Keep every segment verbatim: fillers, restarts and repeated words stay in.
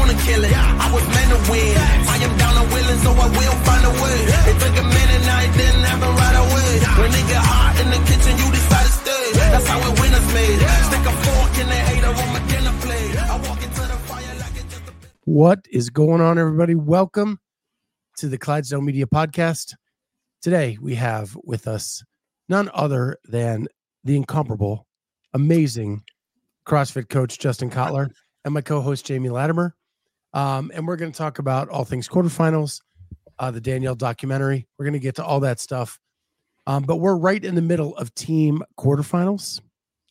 to kill it. I was meant to win. I am down and willing, so I will find a way. It took a minute, now it didn't happen right away. When it get hot in the kitchen, you decide to stay. That's how it winners made. Stick a fork in the hater on my dinner plate. I walk into the fire like it's just a... What is going on, everybody? Welcome to the Clydesdale Media Podcast. Today, we have with us none other than the incomparable, amazing CrossFit coach, Justin Kotler, and my co-host, Jamie Latimer. Um, and we're going to talk about all things quarterfinals, uh, the Danielle documentary. We're going to get to all that stuff. Um, but we're right in the middle of team quarterfinals.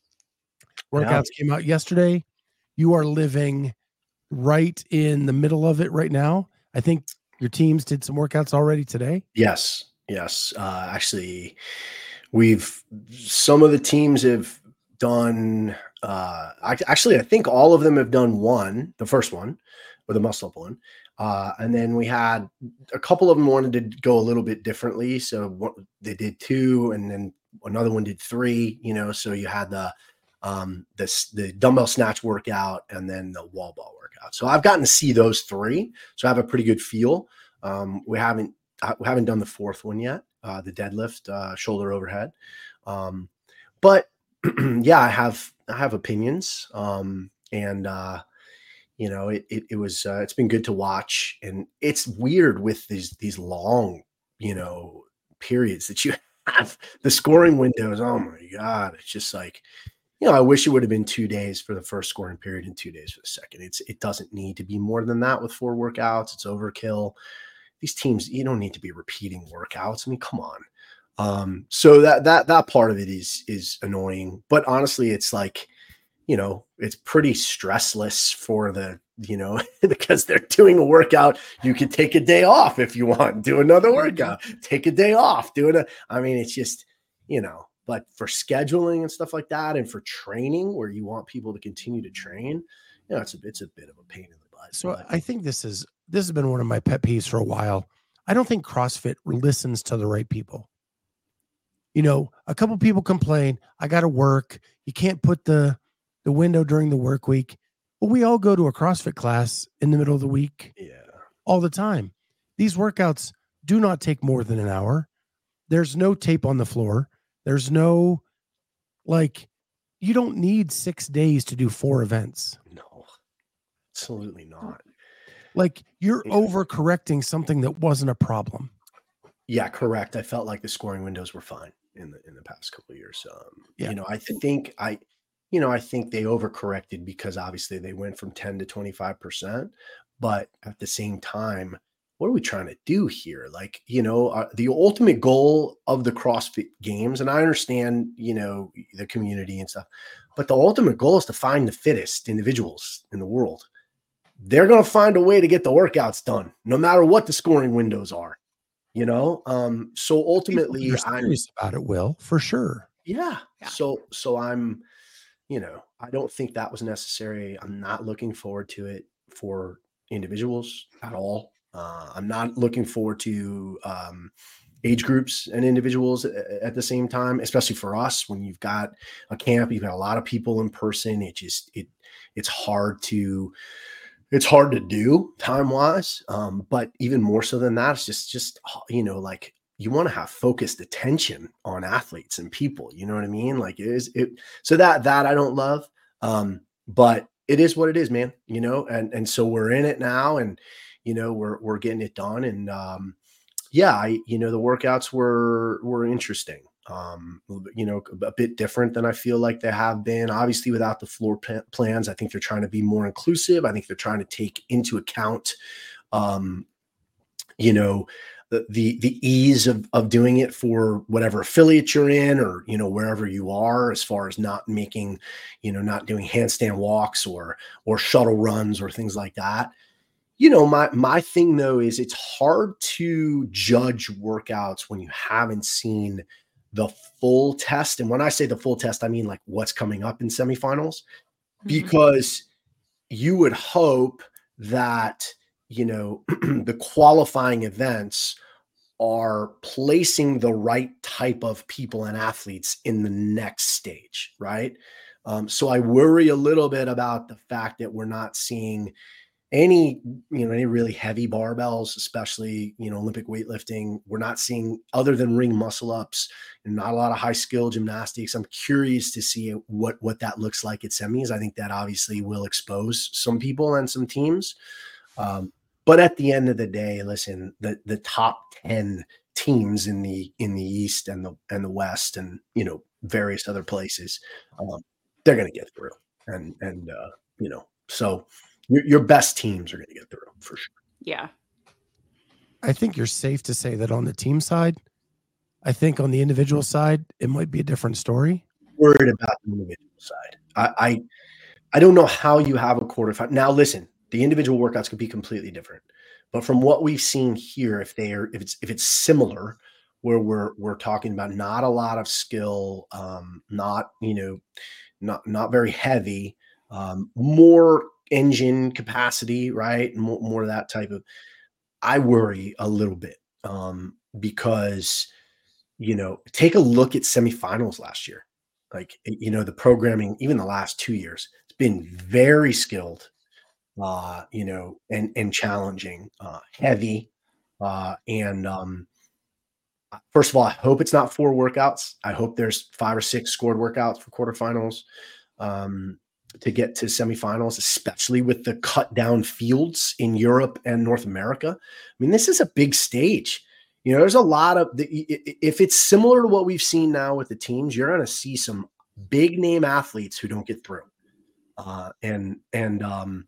Workouts yeah. came out yesterday. You are living right in the middle of it right now. I think your teams did some workouts already today. Yes. Yes. Uh, actually, we've, some of the teams have done, uh, I, actually, I think all of them have done one, the first one, or the muscle up one. Uh, and then we had a couple of them wanted to go a little bit differently. So what, they did two, and then another one did three, you know, so you had the, um, this, the dumbbell snatch workout and then the wall ball workout. So I've gotten to see those three. So I have a pretty good feel. Um, we haven't, we haven't done the fourth one yet, uh, the deadlift, uh, shoulder overhead. Um, but yeah, I have, I have opinions. Um, and, uh, you know, it, it, it was, uh, it's been good to watch, and it's weird with these, these long, you know, periods that you have, the scoring windows. Oh my God. It's just like, you know, I wish it would have been two days for the first scoring period and two days for the second. It's, it doesn't need to be more than that with four workouts. It's overkill. These teams, you don't need to be repeating workouts. I mean, come on. Um, so that, that, that part of it is, is annoying, but honestly, it's like, you know, it's pretty stressless for the, you know, because they're doing a workout. You could take a day off if you want, do another workout, take a day off, do it. I mean, it's just, you know, but for scheduling and stuff like that, and for training where you want people to continue to train, you know, it's a, it's a bit of a pain in the butt. So but. I think this is, this has been one of my pet peeves for a while. I don't think CrossFit listens to the right people. You know, a couple people complain, I got to work. You can't put the, the window during the work week. Well, we all go to a CrossFit class in the middle of the week. Yeah. All the time. These workouts do not take more than an hour. There's no tape on the floor. There's no, like, you don't need six days to do four events. No, absolutely not. Like, you're overcorrecting something that wasn't a problem. Yeah, correct. I felt like the scoring windows were fine in the in the past couple of years. Um, yeah. You know, I think I, you know, I think they overcorrected because obviously they went from ten to twenty-five percent. But at the same time, what are we trying to do here? Like, you know, uh, the ultimate goal of the CrossFit Games, and I understand, you know, the community and stuff, but the ultimate goal is to find the fittest individuals in the world. They're going to find a way to get the workouts done, no matter what the scoring windows are, you know? Um, so ultimately I'm serious about it, Will, for sure. Yeah. yeah. So, so I'm, you know, I don't think that was necessary. I'm not looking forward to it for individuals at all. Uh, I'm not looking forward to um, age groups and individuals at the same time, especially for us, when you've got a camp, you've got a lot of people in person. It just, it, it's hard to, It's hard to do time wise. Um, but even more so than that, it's just, just, you know, like you want to have focused attention on athletes and people, you know what I mean? Like it is it. So that, that I don't love, um, but it is what it is, man, you know? And, and so we're in it now, and, you know, we're, we're getting it done. And, um, yeah, I, you know, the workouts were, were interesting. Um, you know, a bit different than I feel like they have been. Obviously, without the floor plans, I think they're trying to be more inclusive. I think they're trying to take into account, um, you know, the the the ease of of doing it for whatever affiliate you're in, or you know, wherever you are, as far as not making, you know, not doing handstand walks or or shuttle runs or things like that. You know, my my thing though is it's hard to judge workouts when you haven't seen the full test. And when I say the full test, I mean like what's coming up in semifinals, mm-hmm. because you would hope that, you know, the qualifying events are placing the right type of people and athletes in the next stage, right? Um, so I worry a little bit about the fact that we're not seeing any, you know, any really heavy barbells, especially, you know, Olympic weightlifting, we're not seeing, other than ring muscle ups and not a lot of high skill gymnastics. I'm curious to see what, what that looks like at semis. I think that obviously will expose some people and some teams. Um, but at the end of the day, listen, the, the top ten teams in the, in the East and the, and the West and, you know, various other places, um, they're going to get through. And, and, uh, you know, so your, your best teams are going to get through for sure. Yeah. I think you're safe to say that on the team side. I think on the individual side, it might be a different story. Worried about the individual side. I, I, I don't know how you have a quarterfinal. Now, listen, the individual workouts could be completely different, but from what we've seen here, if they are, if it's, if it's similar, where we're, we're talking about not a lot of skill, um, not, you know, not, not very heavy, um, more engine capacity, right? More, more of that type of, I worry a little bit, um, because, you know, take a look at semifinals last year. Like, you know, the programming, even the last two years, it's been very skilled, uh, you know, and, and challenging, uh, heavy. Uh, and, um, first of all, I hope it's not four workouts. I hope there's five or six scored workouts for quarterfinals, um, to get to semifinals, especially with the cut down fields in Europe and North America. I mean, this is a big stage. You know, there's a lot of, the, if it's similar to what we've seen now with the teams, you're going to see some big name athletes who don't get through. Uh, and, and, um,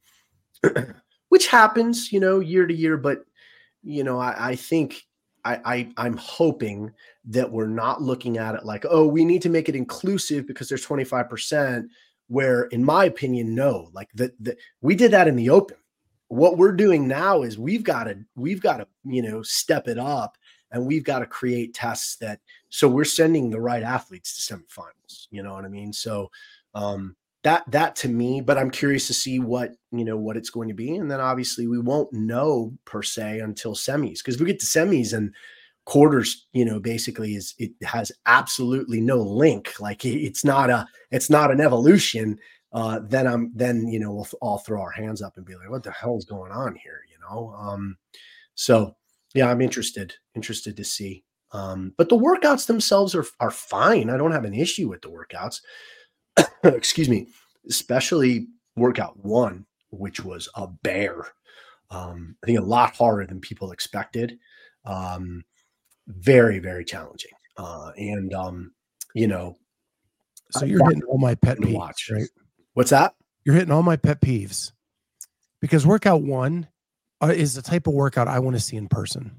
which happens, you know, year to year, but, you know, I, I think I, I, I'm hoping that we're not looking at it like, oh, we need to make it inclusive because there's twenty-five percent, where in my opinion, no, like the, the, we did that in the open. What we're doing now is we've got to, we've got to, you know, step it up, and we've got to create tests that, so we're sending the right athletes to semifinals, you know what I mean? So, um, that, that to me, but I'm curious to see what, you know, what it's going to be. And then obviously we won't know per se until semis, because we get to semis and quarters, you know, basically is, it has absolutely no link. Like it's not a, it's not an evolution. Uh, then I'm, then, you know, we'll all throw our hands up and be like, what the hell is going on here? You know? Um, so yeah, I'm interested, interested to see. Um, but the workouts themselves are, are fine. I don't have an issue with the workouts. Excuse me, especially workout one, which was a bear. Um, I think a lot harder than people expected. Um, very, very challenging. Uh, and, um, you know, so you're hitting all my pet peeves, watch. Right? What's that? You're hitting all my pet peeves, because workout one uh, is the type of workout I want to see in person.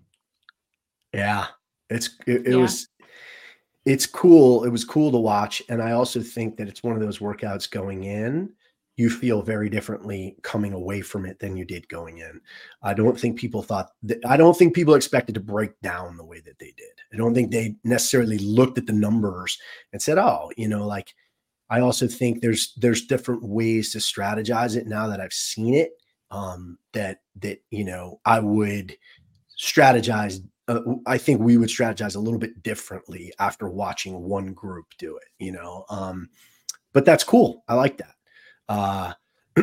Yeah, it's, it, it Yeah. was, it's cool. It was cool to watch. And I also think that it's one of those workouts going in, you feel very differently coming away from it than you did going in. I don't think people thought that, I don't think people expected to break down the way that they did. I don't think they necessarily looked at the numbers and said, oh, you know, like, I also think there's, there's different ways to strategize it now that I've seen it, um, that, that, you know, I would strategize. Uh, I think we would strategize a little bit differently after watching one group do it, you know? Um, but that's cool. I like that. Uh,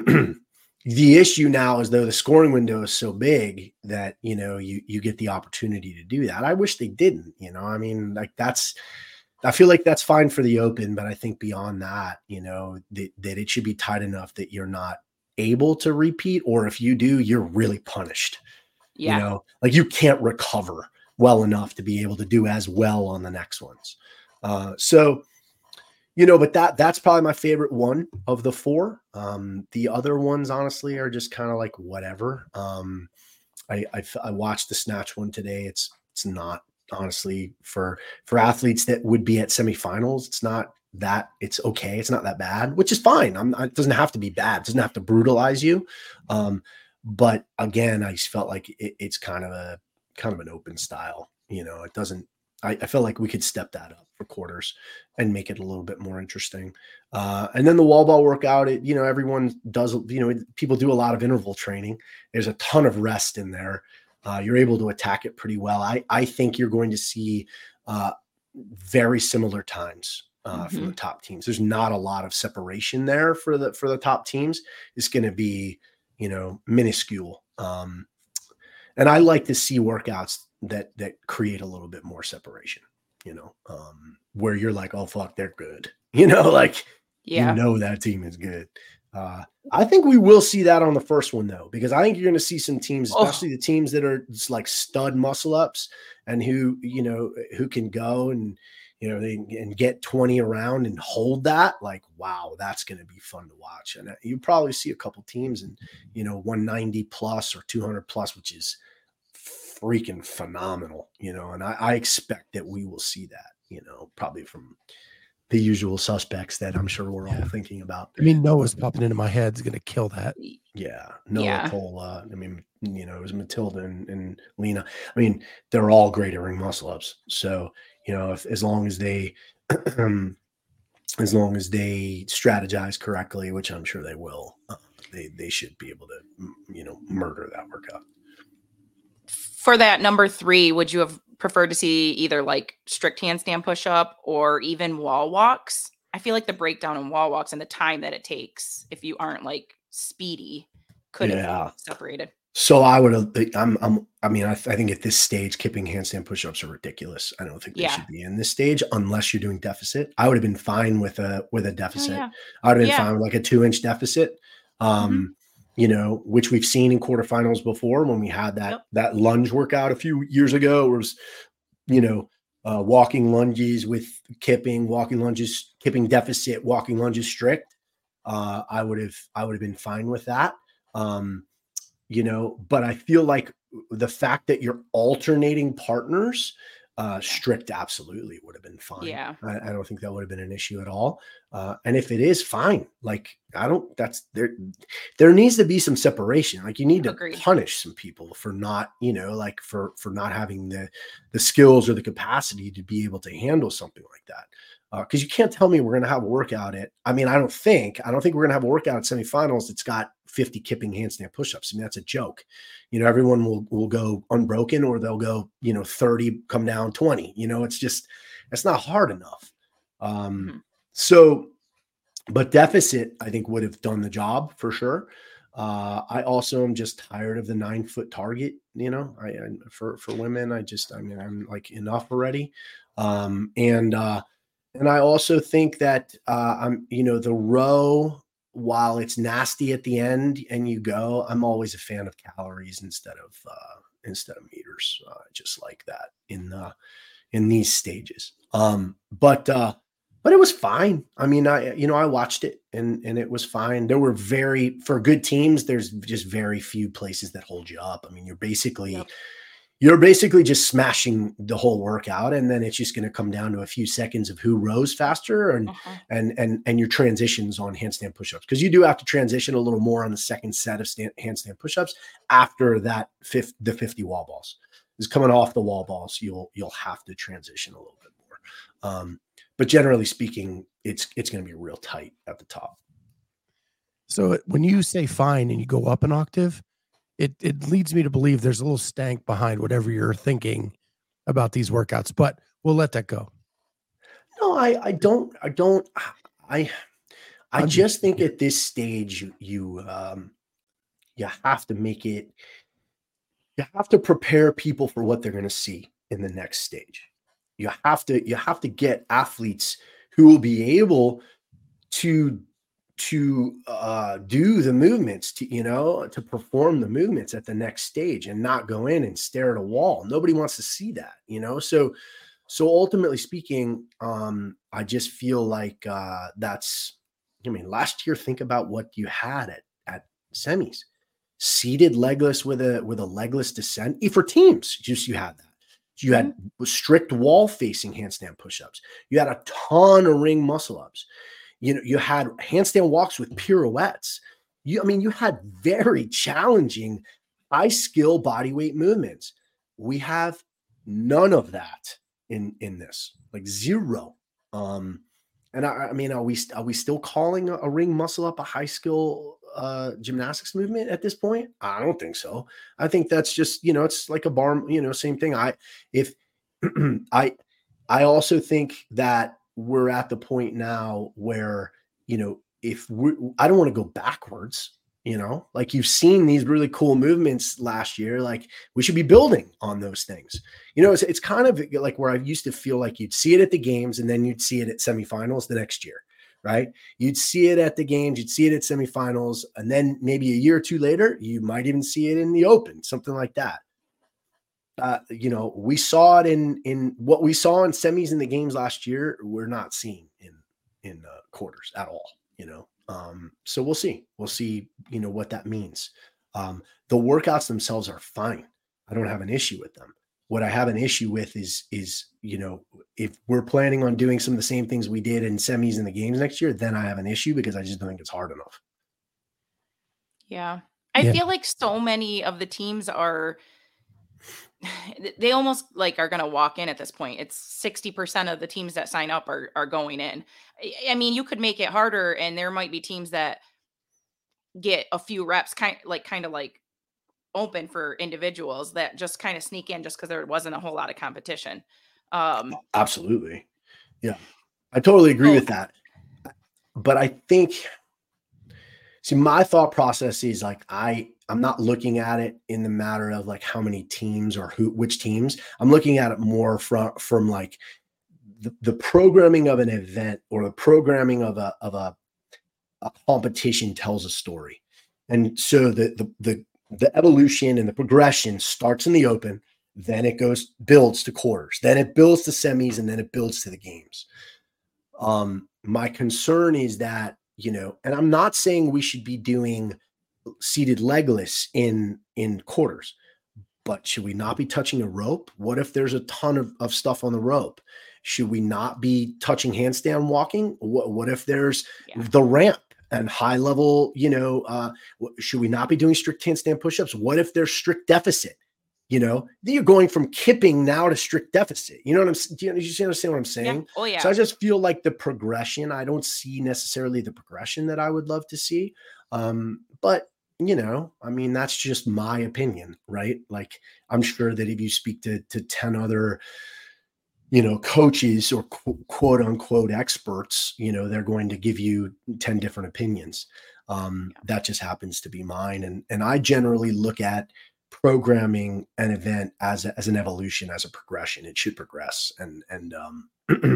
the issue now is, though, the scoring window is so big that, you know, you, you get the opportunity to do that. I wish they didn't, you know, I mean, like that's, I feel like that's fine for the open, but I think beyond that, you know, that, that it should be tight enough that you're not able to repeat, or if you do, you're really punished. Yeah. You know, like you can't recover well enough to be able to do as well on the next ones. Uh, so, you know, but that, that's probably my favorite one of the four. Um, the other ones, honestly, are just kind of like, whatever. Um, I, I, I watched the snatch one today. It's, it's not honestly for, for athletes that would be at semifinals. It's not that it's okay. It's not that bad, which is fine. I'm, it doesn't have to be bad. It doesn't have to brutalize you. Um, but again, I just felt like it, it's kind of a, kind of an open style, you know, it doesn't, I, I feel like we could step that up for quarters and make it a little bit more interesting. Uh, and then the wall ball workout, it, you know, everyone does, you know, people do a lot of interval training. There's a ton of rest in there. Uh, you're able to attack it pretty well. I, I think you're going to see uh, very similar times uh, mm-hmm. from the top teams. There's not a lot of separation there for the, for the top teams. It's going to be, you know, minuscule. Um, and I like to see workouts that that create a little bit more separation, you know, um, where you're like, oh fuck, they're good, you know, like Yeah. you know that team is good. Uh, I think we will see that on the first one though, because I think you're going to see some teams, especially oh. the teams that are just like stud muscle ups and who, you know, who can go and, you know, they and get twenty around and hold that. Like, wow, that's going to be fun to watch. And you probably see a couple teams in, you know, one ninety plus or two hundred plus, which is freaking phenomenal, you know, and I, I expect that we will see that, you know, probably from the usual suspects that I'm sure we're all thinking about. I mean, Noah's popping into my head is going to kill that. Yeah. Noah, yeah. Cole, uh, I mean, you know, it was Matilda and, and Lena. I mean, they're all great at ring muscle ups. So, you know, if, as long as they, as long as they strategize correctly, which I'm sure they will, uh, they, they should be able to, you know, murder that workout. For that number three, would you have preferred to see either like strict handstand push-up or even wall walks? I feel like the breakdown in wall walks and the time that it takes, if you aren't like speedy, could yeah. have separated. So I would have, I'm, I'm, I mean, I, I think at this stage, kipping handstand push-ups are ridiculous. I don't think they yeah. should be in this stage unless you're doing deficit. I would have been fine with a, with a deficit. Oh, yeah. I would have been yeah. fine with like a two inch deficit. Um, mm-hmm. You know, which we've seen in quarterfinals before when we had that, yep. that lunge workout a few years ago. It was, you know, uh, walking lunges with kipping, walking lunges, kipping deficit, walking lunges strict. Uh, I would have, I would have been fine with that. Um, you know, but I feel like the fact that you're alternating partners, uh, strict absolutely would have been fine. Yeah. I, I don't think that would have been an issue at all. Uh, and if it is, fine. Like, I don't, that's there, there needs to be some separation. Like you need to Agreed. punish some people for not, you know, like for, for not having the, the skills or the capacity to be able to handle something like that. Uh, cause you can't tell me we're going to have a workout at, I mean, I don't think, I don't think we're going to have a workout at semifinals that's got fifty kipping handstand pushups. I mean, that's a joke. You know, everyone will, will go unbroken or they'll go, you know, thirty, come down twenty, you know, it's just, it's not hard enough. Um, mm-hmm. So, but deficit, I think would have done the job for sure. Uh, I also am just tired of the nine foot target, you know, I, I for, for women, I just, I mean, I'm like enough already. Um, and, uh, and I also think that, uh, I'm, you know, the row, while it's nasty at the end and you go, I'm always a fan of calories instead of, uh, instead of meters. Uh, just like that in the, in these stages. Um, but, uh, but it was fine. I mean, I, you know, I watched it and, and it was fine. There were very, for good teams, there's just very few places that hold you up. I mean, you're basically, yep. you're basically just smashing the whole workout. And then it's just going to come down to a few seconds of who rows faster and, uh-huh. and, and, and your transitions on handstand pushups. Cause you do have to transition a little more on the second set of stand, handstand pushups after that fifth, the fifty wall balls is coming off the wall balls. You'll, you'll have to transition a little bit more. Um, But generally speaking, it's it's going to be real tight at the top. So when you say fine and you go up an octave, it it leads me to believe there's a little stank behind whatever you're thinking about these workouts. But we'll let that go. No, I I don't I don't I I just think at this stage you you um you have to make it you have to prepare people for what they're going to see in the next stage. You have to, you have to get athletes who will be able to, to uh, do the movements, to, you know, to perform the movements at the next stage and not go in and stare at a wall. Nobody wants to see that, you know? So, so ultimately speaking, um, I just feel like uh, that's, I mean, last year, think about what you had at, at semis, seated legless with a, with a legless descent for teams. Just, you had that. You had strict wall facing handstand push-ups. You had a ton of ring muscle ups. You know, you had handstand walks with pirouettes. You, I mean, you had very challenging, high skill body weight movements. We have none of that in, in this, like zero. Um, and I, I mean, are we, are we still calling a, a ring muscle up a high skill uh gymnastics movement at this point? I don't think so. I think that's just, you know, it's like a bar, you know, same thing. I, if I, I also think that we're at the point now where, you know, if we, I don't want to go backwards, You know, like you've seen these really cool movements last year. Like we should be building on those things. You know, it's, it's kind of like where I used to feel like you'd see it at the games and then you'd see it at semifinals the next year, right? You'd see it at the games, you'd see it at semifinals, and then maybe a year or two later, you might even see it in the Open, something like that. Uh, you know, we saw it in in what we saw in semis in the games last year. We're not seeing in in uh, quarters at all. You know. Um, so we'll see, we'll see, you know, what that means. Um, the workouts themselves are fine. I don't have an issue with them. What I have an issue with is, is, you know, if we're planning on doing some of the same things we did in semis in the games next year, then I have an issue because I just don't think it's hard enough. Yeah. I Yeah. feel like so many of the teams are, they almost like are going to walk in at this point. It's sixty percent of the teams that sign up are, are going in. I mean, you could make it harder and there might be teams that get a few reps, kind like, kind of like open for individuals that just kind of sneak in just because there wasn't a whole lot of competition. Um, Absolutely. Yeah, I totally agree oh, with that. But I think, see, my thought process is like, I, I'm not looking at it in the matter of like how many teams or who, which teams. I'm looking at it more from, from like the, the programming of an event or the programming of a, of a, a competition tells a story. And so the, the, the, the evolution and the progression starts in the Open, then it goes, builds to quarters, then it builds to semis, and then it builds to the games. Um, my concern is that, you know, and I'm not saying we should be doing seated legless in, in quarters, but should we not be touching a rope? What if there's a ton of, of stuff on the rope? Should we not be touching handstand walking? What, what if there's yeah. the ramp and high level, you know, uh, should we not be doing strict handstand push-ups? What if there's strict deficit? You know, you're going from kipping now to strict deficit. You know what I'm saying? Do you, you understand what I'm saying? Yeah. Oh, yeah. So I just feel like the progression, I don't see necessarily the progression that I would love to see. Um, but, you know, I mean, that's just my opinion, right? Like, I'm sure that if you speak to, to ten other, you know, coaches or qu- quote unquote experts, you know, they're going to give you ten different opinions. Um, yeah. That just happens to be mine. And, and I generally look at programming an event as a, as an evolution, as a progression. It should progress. And, and, um,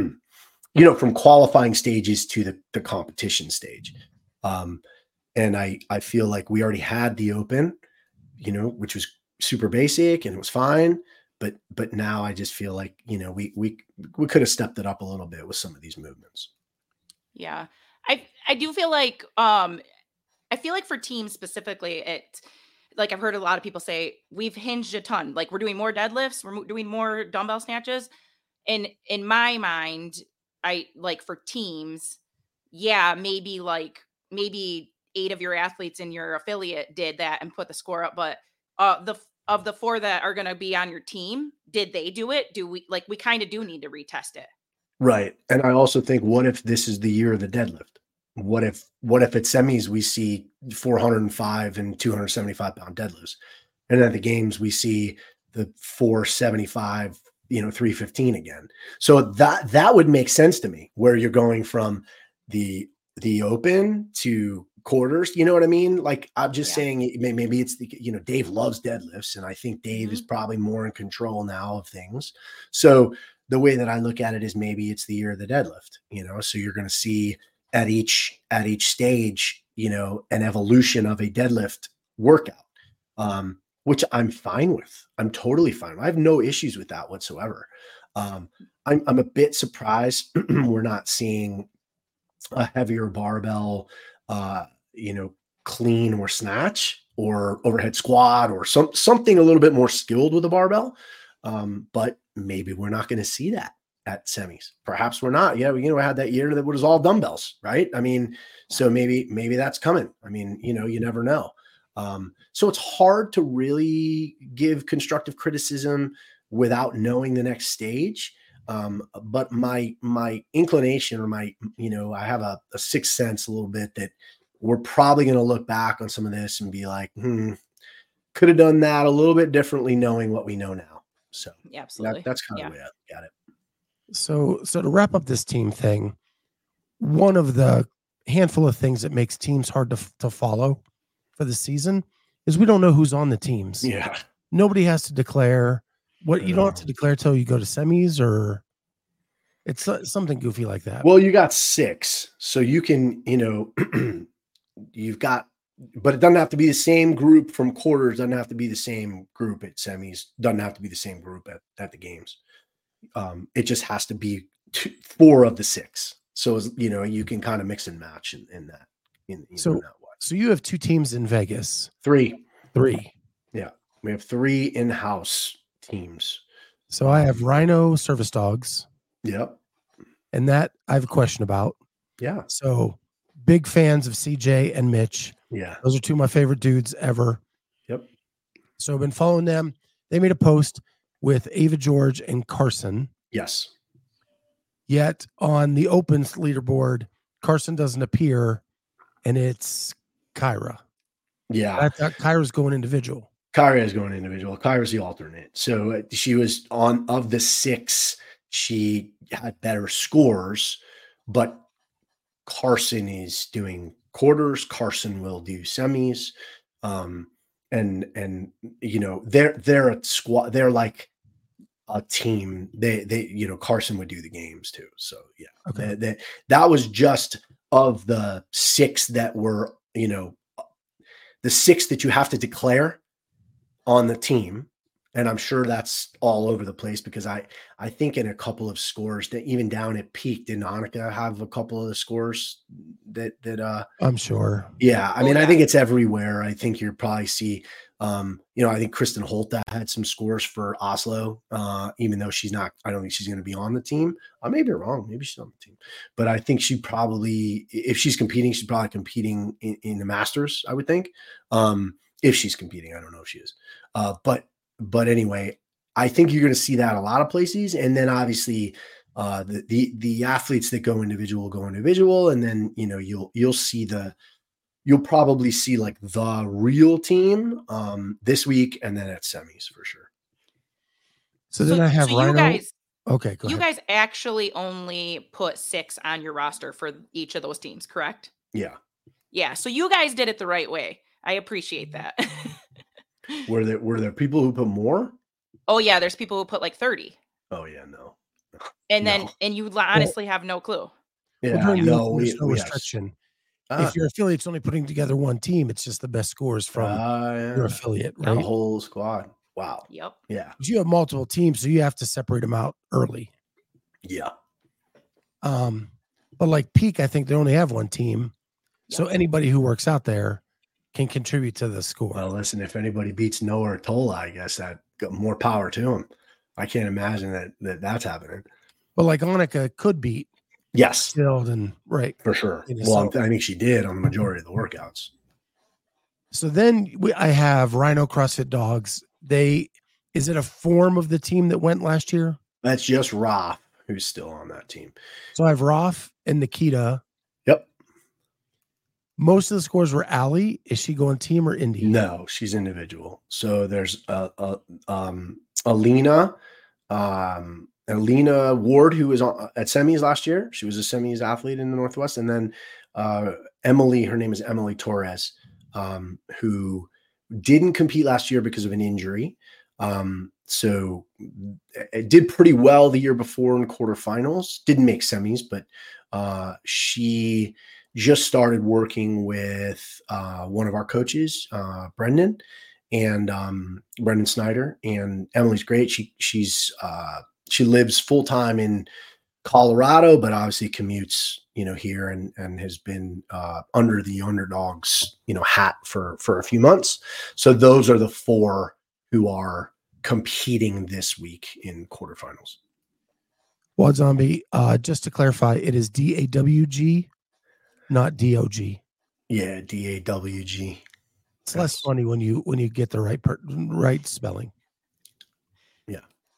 you know, from qualifying stages to the, the competition stage. Um, and I, I feel like we already had the Open, you know, which was super basic and it was fine. But, but now I just feel like, you know, we, we, we could have stepped it up a little bit with some of these movements. Yeah. I, I do feel like, um, I feel like for teams specifically, it, like I've heard a lot of people say, we've hinged a ton. Like we're doing more deadlifts, we're doing more dumbbell snatches. And in my mind, I like for teams, yeah, maybe like maybe eight of your athletes in your affiliate did that and put the score up. But uh, the of the four that are going to be on your team, did they do it? Do we like we kind of do need to retest it? Right. And I also think, what if this is the year of the deadlift? What if, what if at semis we see four hundred five and two hundred seventy-five pound deadlifts, and at the games we see the four seventy-five, you know, three fifteen again. So that, that would make sense to me, where you're going from the, the Open to quarters. You know what I mean? Like, I'm just yeah. saying, maybe it's the, you know, Dave loves deadlifts, and I think Dave mm-hmm. is probably more in control now of things. So the way that I look at it is maybe it's the year of the deadlift, you know, so you're going to see at each, at each stage, you know, an evolution of a deadlift workout, um, which I'm fine with. I'm totally fine. I have no issues with that whatsoever. Um, I'm, I'm a bit surprised we're not seeing a heavier barbell, uh, you know, clean or snatch or overhead squat or some, something a little bit more skilled with a barbell. Um, but maybe we're not going to see that at semis. Perhaps we're not. Yeah, we, you know, I had that year that was all dumbbells, right? I mean, so maybe, maybe that's coming. I mean, you know, you never know. Um, so it's hard to really give constructive criticism without knowing the next stage. Um, but my, my inclination or my, you know, I have a, a sixth sense a little bit that we're probably going to look back on some of this and be like, hmm, could have done that a little bit differently knowing what we know now. So yeah, absolutely. That, that's kind yeah. of the way I got it. So, so to wrap up this team thing, one of the handful of things that makes teams hard to, to follow for the season is we don't know who's on the teams. Yeah. Nobody has to declare what you don't have to Um, declare till you go to semis, or it's uh, something goofy like that. Well, you got six, so you can, you know, you've got, but it doesn't have to be the same group from quarters. Doesn't have to be the same group at semis. Doesn't have to be the same group at, at the games. Um, it just has to be two, four of the six. So, you know, you can kind of mix and match in, in that. In, in So- that way. So you have two teams in Vegas, Three. three. We have three in-house teams. So I have Rhino Service Dogs, Yep. and that I have a question about. Yeah. So big fans of C J and Mitch. Yeah. Those are two of my favorite dudes ever. Yep. So I've been following them. They made a post with Ava George and Carson. Yes. Yet on the Opens leaderboard, Carson doesn't appear, and it's Kyra. Yeah. I thought Kyra's going individual. Kyra is going individual. Kyra's the alternate. So uh, she was on, of the six, she had better scores, but Carson is doing quarters. Carson will do semis. Um, and, and, you know, they're, they're a squad. They're like a team. They, they, you know, Carson would do the games too. So yeah, Okay. they, they, that was just of the six that were, you know, the six that you have to declare on the team. And I'm sure that's all over the place because I, I think in a couple of scores that even down at Peak, did Annika have a couple of the scores that, that, uh, I'm sure. yeah, I Oh, mean, I yeah. think it's everywhere. I think you'll probably see, um, you know, I think Kristen Holta had some scores for Oslo, uh, even though she's not, I don't think she's going to be on the team. I may be wrong. Maybe she's on the team, but I think she probably, if she's competing, she's probably competing in, in the Masters, I would think. Um, if she's competing, I don't know if she is. Uh, but, but anyway, I think you're going to see that a lot of places. And then obviously, uh, the, the, the athletes that go individual go individual. And then, you know, you'll, you'll see the, you'll probably see like the real team um, this week and then at semis for sure. So then I have so Rhino. you guys, okay, go you ahead. guys actually only put six on your roster for each of those teams, correct? Yeah. Yeah. So you guys did it the right way. I appreciate that. Were there, were there people who put more? Oh yeah, there's people who put like thirty, Oh yeah, no. and then No. and you honestly have no clue. Well, Yeah, during the no, Open, we, there's no we have- restriction. Ah, If your affiliate's only putting together one team, it's just the best scores from ah, yeah. your affiliate, The right? whole squad. Wow. Yep. Yeah. But you have multiple teams, so you have to separate them out early. Yeah. Um, but like Peak, I think they only have one team, so Yep. anybody who works out there can contribute to the score. Well, listen, if anybody beats Noah or Tola, I guess that got more power to him. I can't imagine that, that that's happening. But like Annika could beat Yes, Stild and right. for sure. You know, Well, so- I think she did on the majority of the workouts. So then we, I have Rhino CrossFit Dogs. They is it a form of the team that went last year? That's just Roth, who's still on that team. So I have Roth and Nikita. Yep. Most of the scores were Allie. Is she going team or indie? No, she's individual. So there's uh, uh, um, Alina, um, Alina Ward, who was on, at semis last year. She was a semis athlete in the Northwest. And then uh, Emily, her name is Emily Torres, um, who didn't compete last year because of an injury. Um, so it did pretty well the year before in quarterfinals. Didn't make semis, but uh, she just started working with uh, one of our coaches, uh, Brendan, and um, Brendan Snyder. And Emily's great. She she's uh, she lives full time in Colorado, but obviously commutes, you know, here and and has been uh, under the Underdogs, you know, hat for for a few months. So those are the four who are competing this week in quarterfinals. Wad Zombie, uh, just to clarify, it is D A W G, not D O G. Yeah, D A W G. It's less Yes. funny when you when you get the right per, right spelling. Yeah.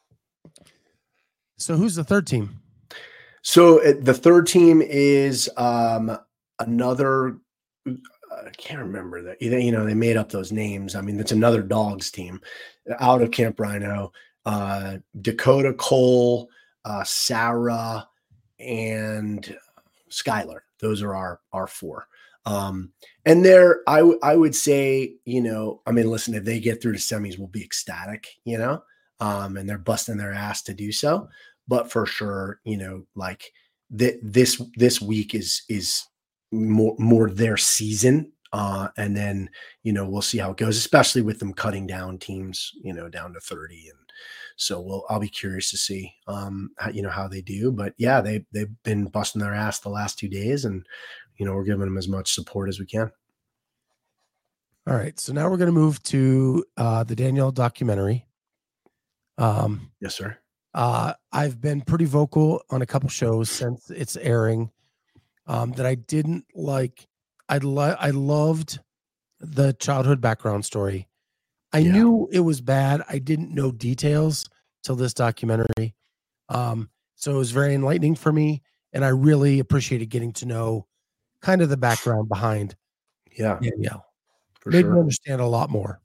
So who's the third team? So uh, the third team is um, another. I can't remember that. You know, they made up those names. I mean, it's another dogs team out of Camp Rhino. Uh, Dakota, Cole, uh, Sarah, and Skylar. Those are our our four. Um, and there, I, w- I would say, you know, I mean, listen, if they get through the semis, we'll be ecstatic, you know, um, and they're busting their ass to do so. But for sure, you know, like th- this, this week is, is more, more their season. Uh, and then, you know, we'll see how it goes, especially with them cutting down teams, you know, down to thirty. And so we'll, I'll be curious to see, um, how, you know, how they do, but yeah, they, they've been busting their ass the last two days and, you know, we're giving them as much support as we can. All right. So now we're going to move to uh, the Danielle documentary. Um, Yes, sir. Uh, I've been pretty vocal on a couple shows since it's airing um, that I didn't like. I lo- I loved the childhood background story. I Yeah. knew it was bad. I didn't know details till this documentary. Um, so it was very enlightening for me, and I really appreciated getting to know kind of the background behind Yeah, Danielle. for Made me sure. understand a lot more.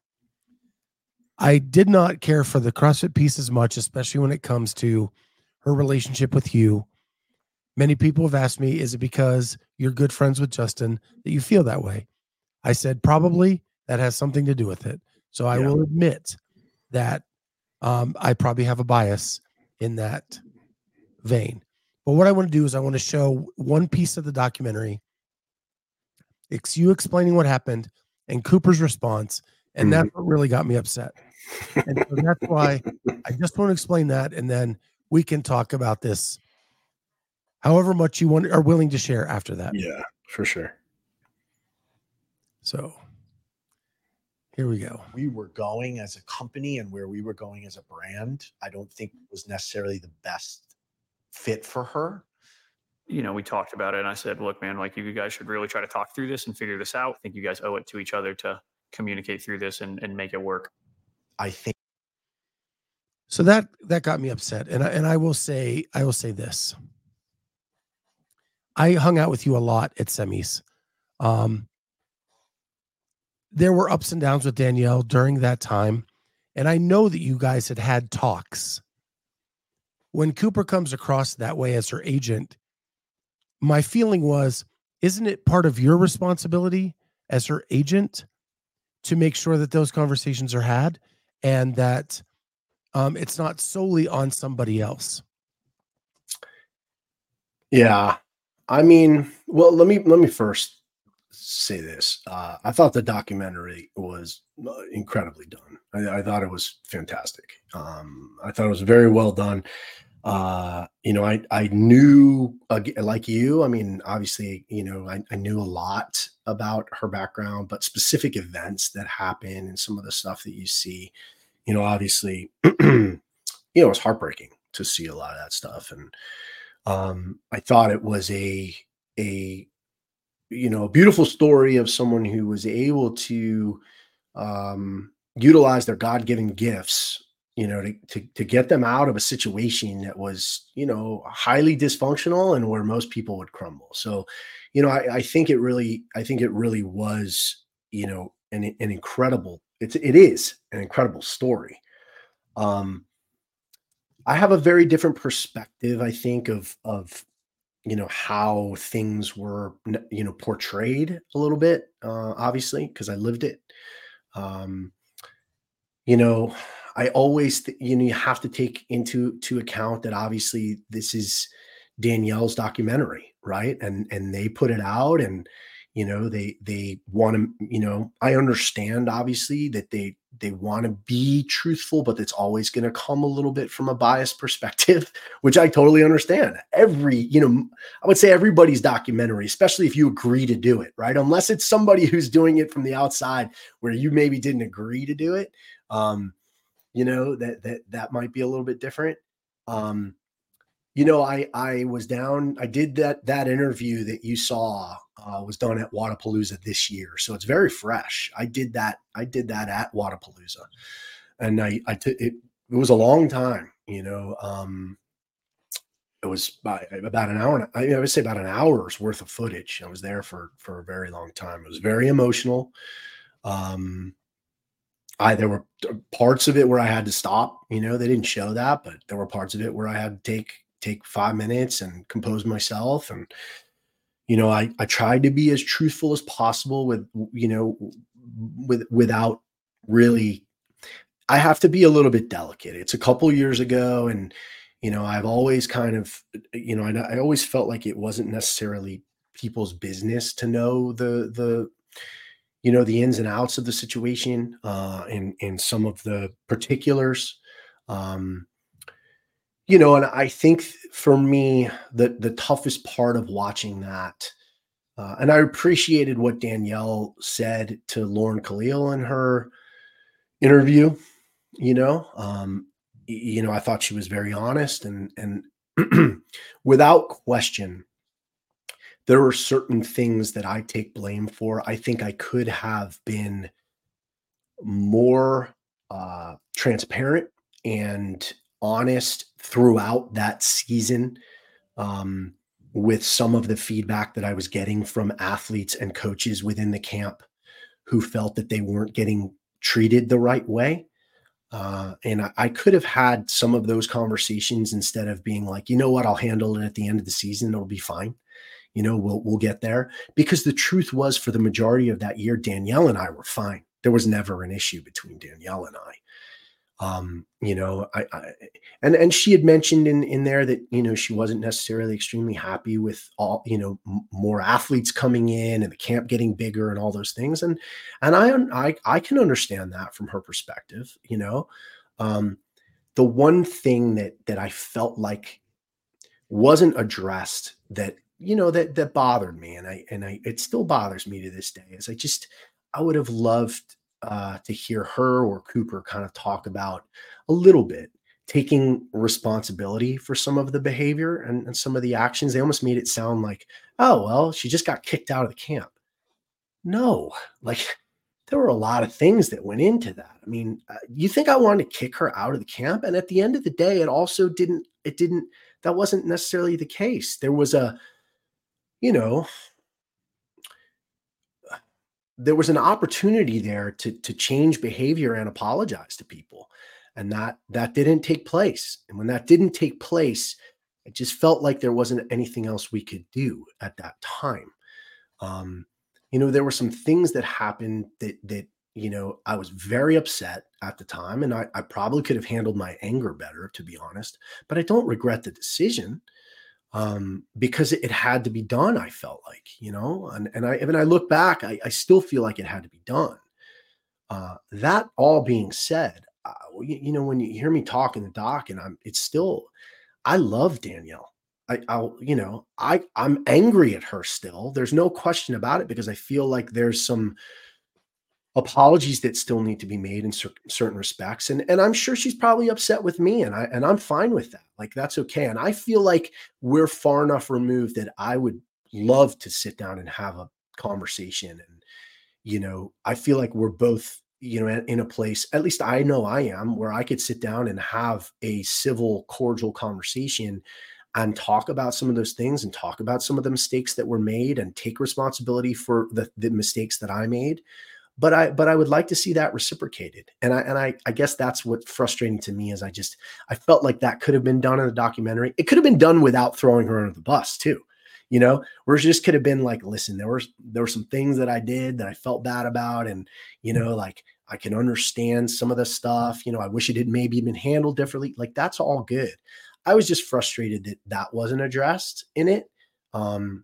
I did not care for the CrossFit piece as much, especially when it comes to her relationship with you. Many people have asked me, is it because you're good friends with Justin that you feel that way? I said, probably that has something to do with it. So I Yeah. will admit that um, I probably have a bias in that vein. But what I want to do is I want to show one piece of the documentary. It's you explaining what happened and Cooper's response. And that's what really got me upset. And so that's why I just want to explain that. And then we can talk about this however much you want are willing to share after that. Yeah, for sure. So here we go. We were going as a company and where we were going as a brand, I don't think was necessarily the best fit for her. You know, we talked about it and I said, look, man, like you guys should really try to talk through this and figure this out. I think you guys owe it to each other to communicate through this and, and make it work. I think So that that got me upset. And I, and I will say, I will say this. I hung out with you a lot at semis. Um, there were ups and downs with Danielle during that time. And I know that you guys had had talks. When Cooper comes across that way as her agent, my feeling was, isn't it part of your responsibility as her agent to make sure that those conversations are had and that um, it's not solely on somebody else? Yeah. I mean, well, let me, let me first say this. Uh, I thought the documentary was incredibly done. I, I thought it was fantastic. Um, I thought it was very well done. Uh, you know, I, I knew, uh, like you, I mean, obviously, you know, I, I knew a lot about her background, but specific events that happen and some of the stuff that you see, you know, obviously, you know, it's heartbreaking to see a lot of that stuff. And, um, I thought it was a, a, you know, a beautiful story of someone who was able to, um, utilize their God-given gifts, you know, to, to, to get them out of a situation that was, you know, highly dysfunctional and where most people would crumble. So, you know, I, I think it really, I think it really was, you know, an, an incredible, it's, it is an incredible story. Um, I have a very different perspective, I think, of, of, you know, how things were, you know, portrayed a little bit, uh, obviously, because I lived it. Um, you know, I always, th- you know, you have to take into to account that obviously this is Danielle's documentary, right? And and they put it out, and you know, they they want to, you know, I understand obviously that they they want to be truthful, but it's always going to come a little bit from a biased perspective, which I totally understand. Every, you know, I would say everybody's documentary, especially if you agree to do it, right? Unless it's somebody who's doing it from the outside where you maybe didn't agree to do it. Um, you know, that, that, that might be a little bit different. Um, you know, I, I was down, I did that, that interview that you saw, uh, was done at Wodapalooza this year. So it's very fresh. I did that. I did that at Wodapalooza, and I, I took it, it was a long time, you know, um, it was by, about an hour. I, I would say about an hour's worth of footage. I was there for, for a very long time. It was very emotional. Um, I, there were parts of it where I had to stop, you know, they didn't show that, but there were parts of it where I had to take, take five minutes and compose myself. And, you know, I, I tried to be as truthful as possible with, you know, with, without really, I have to be a little bit delicate. It's a couple years ago. And, you know, I've always kind of, you know, I, I always felt like it wasn't necessarily people's business to know the, the, you know, the ins and outs of the situation, uh, and, and some of the particulars. Um, you know, and I think for me, the, the toughest part of watching that, uh, and I appreciated what Danielle said to Lauren Khalil in her interview, you know, um, you know, I thought she was very honest, and, and without question, there were certain things that I take blame for. I think I could have been more uh, transparent and honest throughout that season, um, with some of the feedback that I was getting from athletes and coaches within the camp who felt that they weren't getting treated the right way. Uh, and I, I could have had some of those conversations instead of being like, you know what, I'll handle it at the end of the season. It'll be fine. You know, we'll, we'll get there. Because the truth was, for the majority of that year, Danielle and I were fine. There was never an issue between Danielle and I. Um, you know, I, I and and she had mentioned in in there that, you know, she wasn't necessarily extremely happy with all, you know, m- more athletes coming in and the camp getting bigger and all those things. And and I I I can understand that from her perspective. You know, um, the one thing that that I felt like wasn't addressed, that, you know, that that bothered me, and I and I it still bothers me to this day, is I just I would have loved uh, to hear her or Cooper kind of talk about a little bit taking responsibility for some of the behavior and, and some of the actions. They almost made it sound like, oh, well, she just got kicked out of the camp. No, like, there were a lot of things that went into that. I mean, uh, you think I wanted to kick her out of the camp? And at the end of the day, it also didn't, it didn't, that wasn't necessarily the case. There was a, you know, there was an opportunity there to, to change behavior and apologize to people. And that, that didn't take place. And when that didn't take place, it just felt like there wasn't anything else we could do at that time. Um, you know, there were some things that happened that, that, you know, I was very upset at the time, and I, I probably could have handled my anger better, to be honest, but I don't regret the decision. Um, because it, it had to be done, I felt like, you know, and, and I, when I look back, I, I still feel like it had to be done. Uh, that all being said, uh, you, you know, when you hear me talk in the doc, and I'm, it's still, I love Danielle. I, I'll, you know, I, I'm angry at her still. There's no question about it, because I feel like there's some apologies that still need to be made in cer- certain respects. And, and I'm sure she's probably upset with me, and I, and I'm fine with that. Like, that's okay. And I feel like we're far enough removed that I would love to sit down and have a conversation. And, you know, I feel like we're both, you know, in a place, at least I know I am, where I could sit down and have a civil, cordial conversation and talk about some of those things, and talk about some of the mistakes that were made, and take responsibility for the, the mistakes that I made. But I, but I would like to see that reciprocated. And I, and I, I guess that's what's frustrating to me, is I just, I felt like that could have been done in the documentary. It could have been done without throwing her under the bus too, you know, where it just could have been like, listen, there was, there were some things that I did that I felt bad about. And, you know, like, I can understand some of the stuff, you know, I wish it had maybe been handled differently. Like, that's all good. I was just frustrated that that wasn't addressed in it. Um,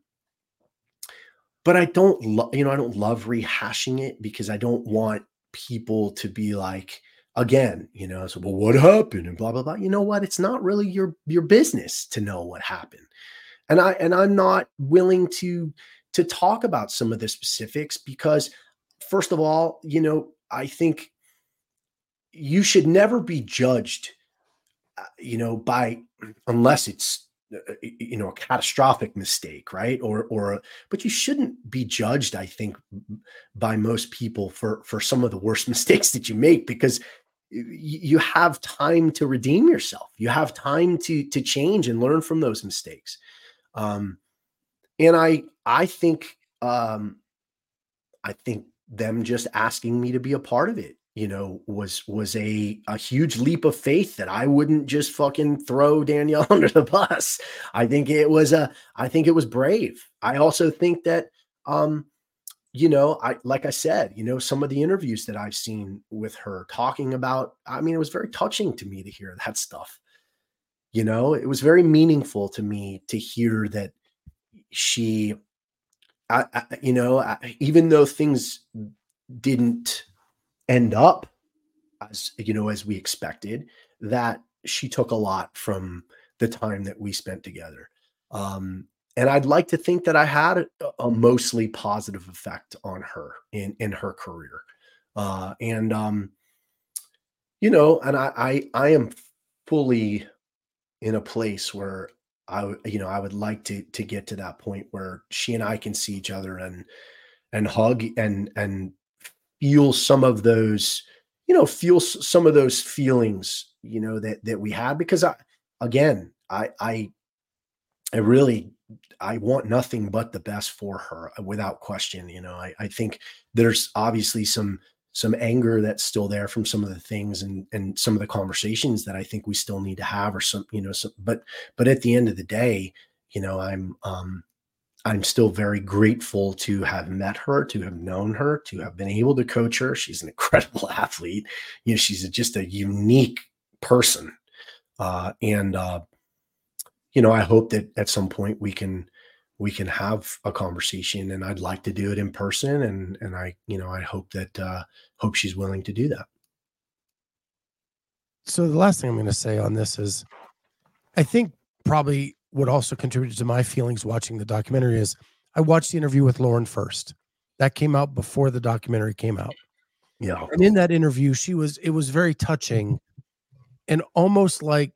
But I don't, lo- you know, I don't love rehashing it, because I don't want people to be like, again, you know, so, well, what happened and blah, blah, blah. You know what? It's not really your, your business to know what happened. And I, and I'm not willing to, to talk about some of the specifics, because, first of all, you know, I think you should never be judged, uh, you know, by, unless it's, you know, a catastrophic mistake, right? Or, or, but you shouldn't be judged, I think, by most people for, for some of the worst mistakes that you make, because you have time to redeem yourself. You have time to, to change and learn from those mistakes. Um, and I, I think, um, I think them just asking me to be a part of it you know, was was a a huge leap of faith that I wouldn't just fucking throw Danielle under the bus. I think it was a I think it was brave. I also think that um you know, I like I said, you know, some of the interviews that I've seen with her talking about, I mean, it was very touching to me to hear that stuff. You know, it was very meaningful to me to hear that she, I, I you know, I, even though things didn't end up as, you know, as we expected, that she took a lot from the time that we spent together. Um, and I'd like to think that I had a, a mostly positive effect on her in, in her career. Uh, and, um, you know, and I, I, I am fully in a place where I, you know, I would like to, to get to that point where she and I can see each other and, and hug and, and feel some of those, you know, feel some of those feelings, you know, that, that we had, because I, again, I, I, I really, I want nothing but the best for her without question. You know, I, I think there's obviously some, some anger that's still there from some of the things and, and some of the conversations that I think we still need to have, or some, you know, some, but, but at the end of the day, you know, I'm, um, I'm still very grateful to have met her, to have known her, to have been able to coach her. She's an incredible athlete. You know, she's just a unique person. Uh, and, uh, you know, I hope that at some point we can, we can have a conversation, and I'd like to do it in person. And, and I, you know, I hope that, uh, hope she's willing to do that. So the last thing I'm going to say on this is, I think probably what also contributed to my feelings watching the documentary is I watched the interview with Lauren first. That came out before the documentary came out. Yeah. And in that interview, she was, it was very touching and almost like,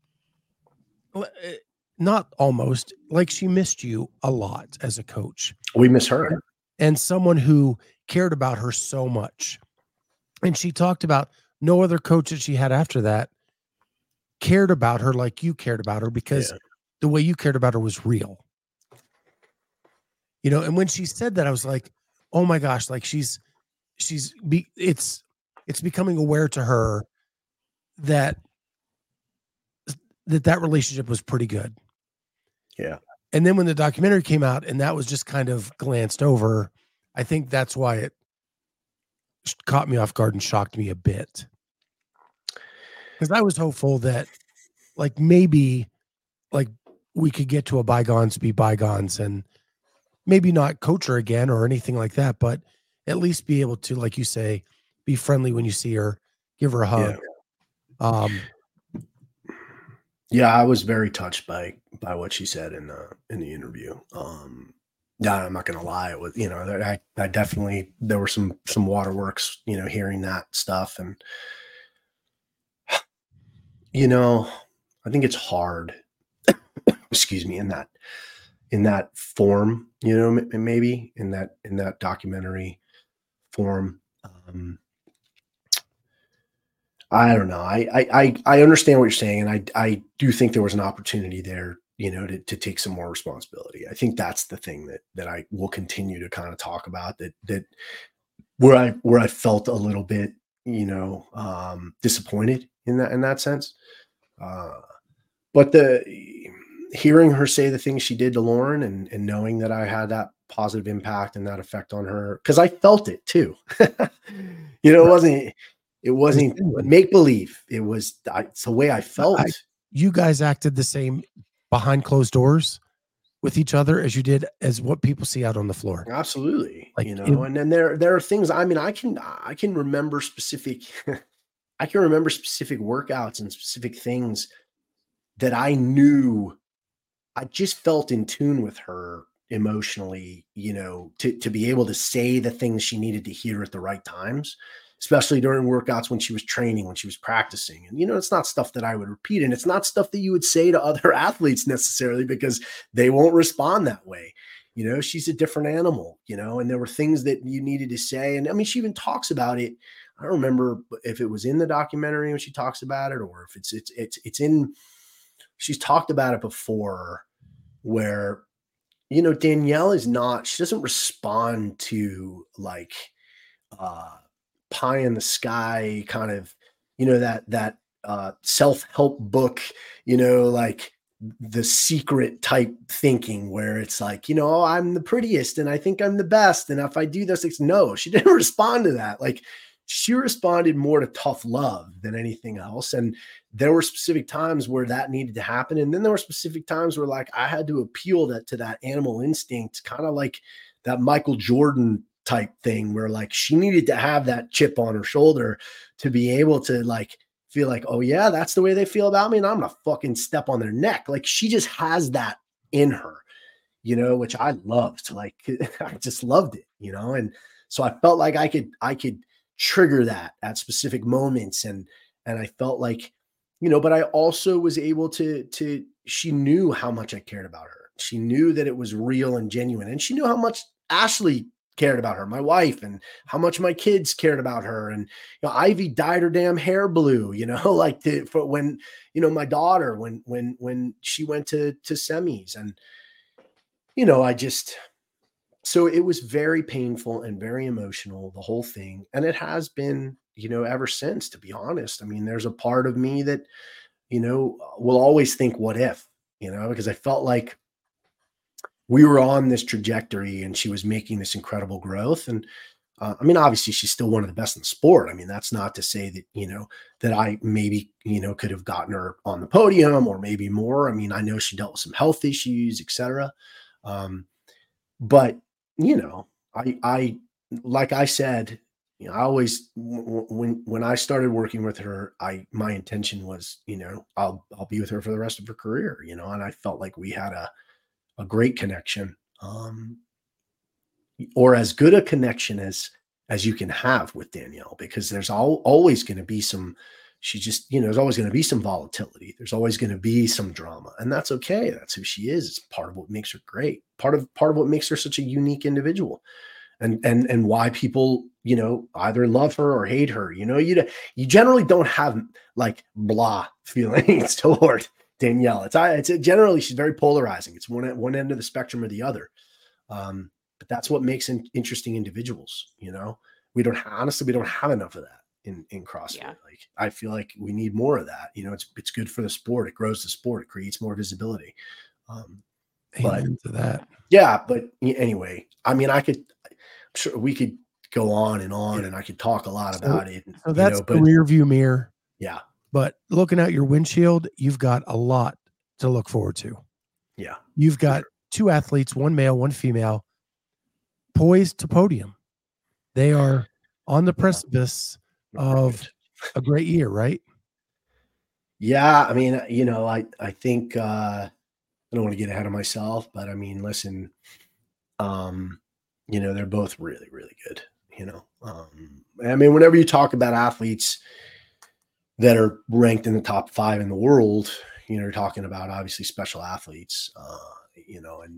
not almost like she missed you a lot as a coach. We miss her. And someone who cared about her so much. And she talked about no other coach that she had after that cared about her like you cared about her, because yeah. the way you cared about her was real. You know, and when she said that, I was like, oh my gosh, like she's, she's, be, it's, it's becoming aware to her that, that that relationship was pretty good. Yeah. And then when the documentary came out and that was just kind of glanced over, I think that's why it caught me off guard and shocked me a bit. Because I was hopeful that, like, maybe, like, we could get to a bygones be bygones and maybe not coach her again or anything like that, but at least be able to, like you say, be friendly when you see her, give her a hug. Yeah. Um, yeah, I was very touched by by what she said in the in the interview. Um, yeah, I'm not gonna lie, it was, you know, I I definitely, there were some some waterworks, you know, hearing that stuff. And you know, I think it's hard, excuse me, in that, in that form, you know, maybe in that, in that documentary form. Um, I don't know. I, I, I understand what you're saying. And I, I do think there was an opportunity there, you know, to, to take some more responsibility. I think that's the thing that, that I will continue to kind of talk about, that, that where I, where I felt a little bit, you know, um, disappointed in that, in that sense. Uh, but the hearing her say the things she did to Lauren, and, and knowing that I had that positive impact and that effect on her, because I felt it too. You know, it wasn't, it wasn't make believe. It was, I, it's the way I felt. I, you guys acted the same behind closed doors with each other as you did as what people see out on the floor. Absolutely. Like, you know, it, and then there, there are things, I mean, I can, I can remember specific, I can remember specific workouts and specific things that I knew, I just felt in tune with her emotionally, you know, to, to be able to say the things she needed to hear at the right times, especially during workouts when she was training, when she was practicing. And, you know, it's not stuff that I would repeat, and it's not stuff that you would say to other athletes necessarily, because they won't respond that way. You know, she's a different animal, you know, and there were things that you needed to say. And I mean, she even talks about it. I don't remember if it was in the documentary when she talks about it, or if it's, it's, it's, it's in, she's talked about it before, where, you know, Danielle is not, she doesn't respond to like, uh, pie in the sky kind of, you know, that, that uh, self-help book, you know, like The Secret type thinking where it's like, you know, oh, I'm the prettiest and I think I'm the best. And if I do this, it's no, she didn't respond to that. Like she responded more to tough love than anything else. And there were specific times where that needed to happen. And then there were specific times where like I had to appeal that to that animal instinct, kind of like that Michael Jordan type thing where like she needed to have that chip on her shoulder to be able to like feel like, oh yeah, that's the way they feel about me and I'm gonna fucking step on their neck. Like she just has that in her, you know, which I loved. Like I just loved it, you know. And so I felt like I could I could trigger that at specific moments, and and I felt like, you know, but I also was able to to she knew how much I cared about her. She knew that it was real and genuine, and she knew how much Ashley cared about her, my wife, and how much my kids cared about her. And, you know, Ivy dyed her damn hair blue, you know, like to, for when, you know, my daughter, when, when, when she went to, to semis and, you know, I just, so it was very painful and very emotional, the whole thing. And it has been, you know, ever since, to be honest. I mean, there's a part of me that, you know, will always think, what if, you know, because I felt like we were on this trajectory and she was making this incredible growth. And uh, I mean, obviously she's still one of the best in the sport. I mean, that's not to say that, you know, that I maybe, you know, could have gotten her on the podium or maybe more. I mean, I know she dealt with some health issues, et cetera. Um, but, you know, I, I, like I said, you know, I always, w- when, when I started working with her, I, my intention was, you know, I'll, I'll be with her for the rest of her career, you know, and I felt like we had a, a great connection, um, or as good a connection as, as you can have with Danielle, because there's al- always going to be some, she just, you know, there's always going to be some volatility. There's always going to be some drama, and that's okay. That's who she is. It's part of what makes her great. Part of, part of what makes her such a unique individual, and, and, and why people, you know, either love her or hate her. You know, you, you generally don't have like blah feelings toward Danielle. It's, it's generally, she's very polarizing. It's one, one end of the spectrum or the other. Um, but that's what makes in, interesting individuals. You know, we don't, honestly, we don't have enough of that in, in CrossFit. Yeah. Like, I feel like we need more of that. You know, it's, it's good for the sport. It grows the sport. It creates more visibility. Um, Amen but to that. Yeah. But anyway, I mean, I could, I'm sure we could go on and on yeah. and I could talk a lot so, about it. So that's you know, the but, rear view mirror. Yeah. But looking at your windshield, you've got a lot to look forward to. Yeah. You've got sure. two athletes, one male, one female, poised to podium. They are on the precipice of a great year, right? Yeah. I mean, you know, I, I think, uh, I don't want to get ahead of myself, but I mean, listen, um, you know, they're both really, really good, you know? Um, I mean, whenever you talk about athletes that are ranked in the top five in the world, you know, you're talking about obviously special athletes, uh, you know, and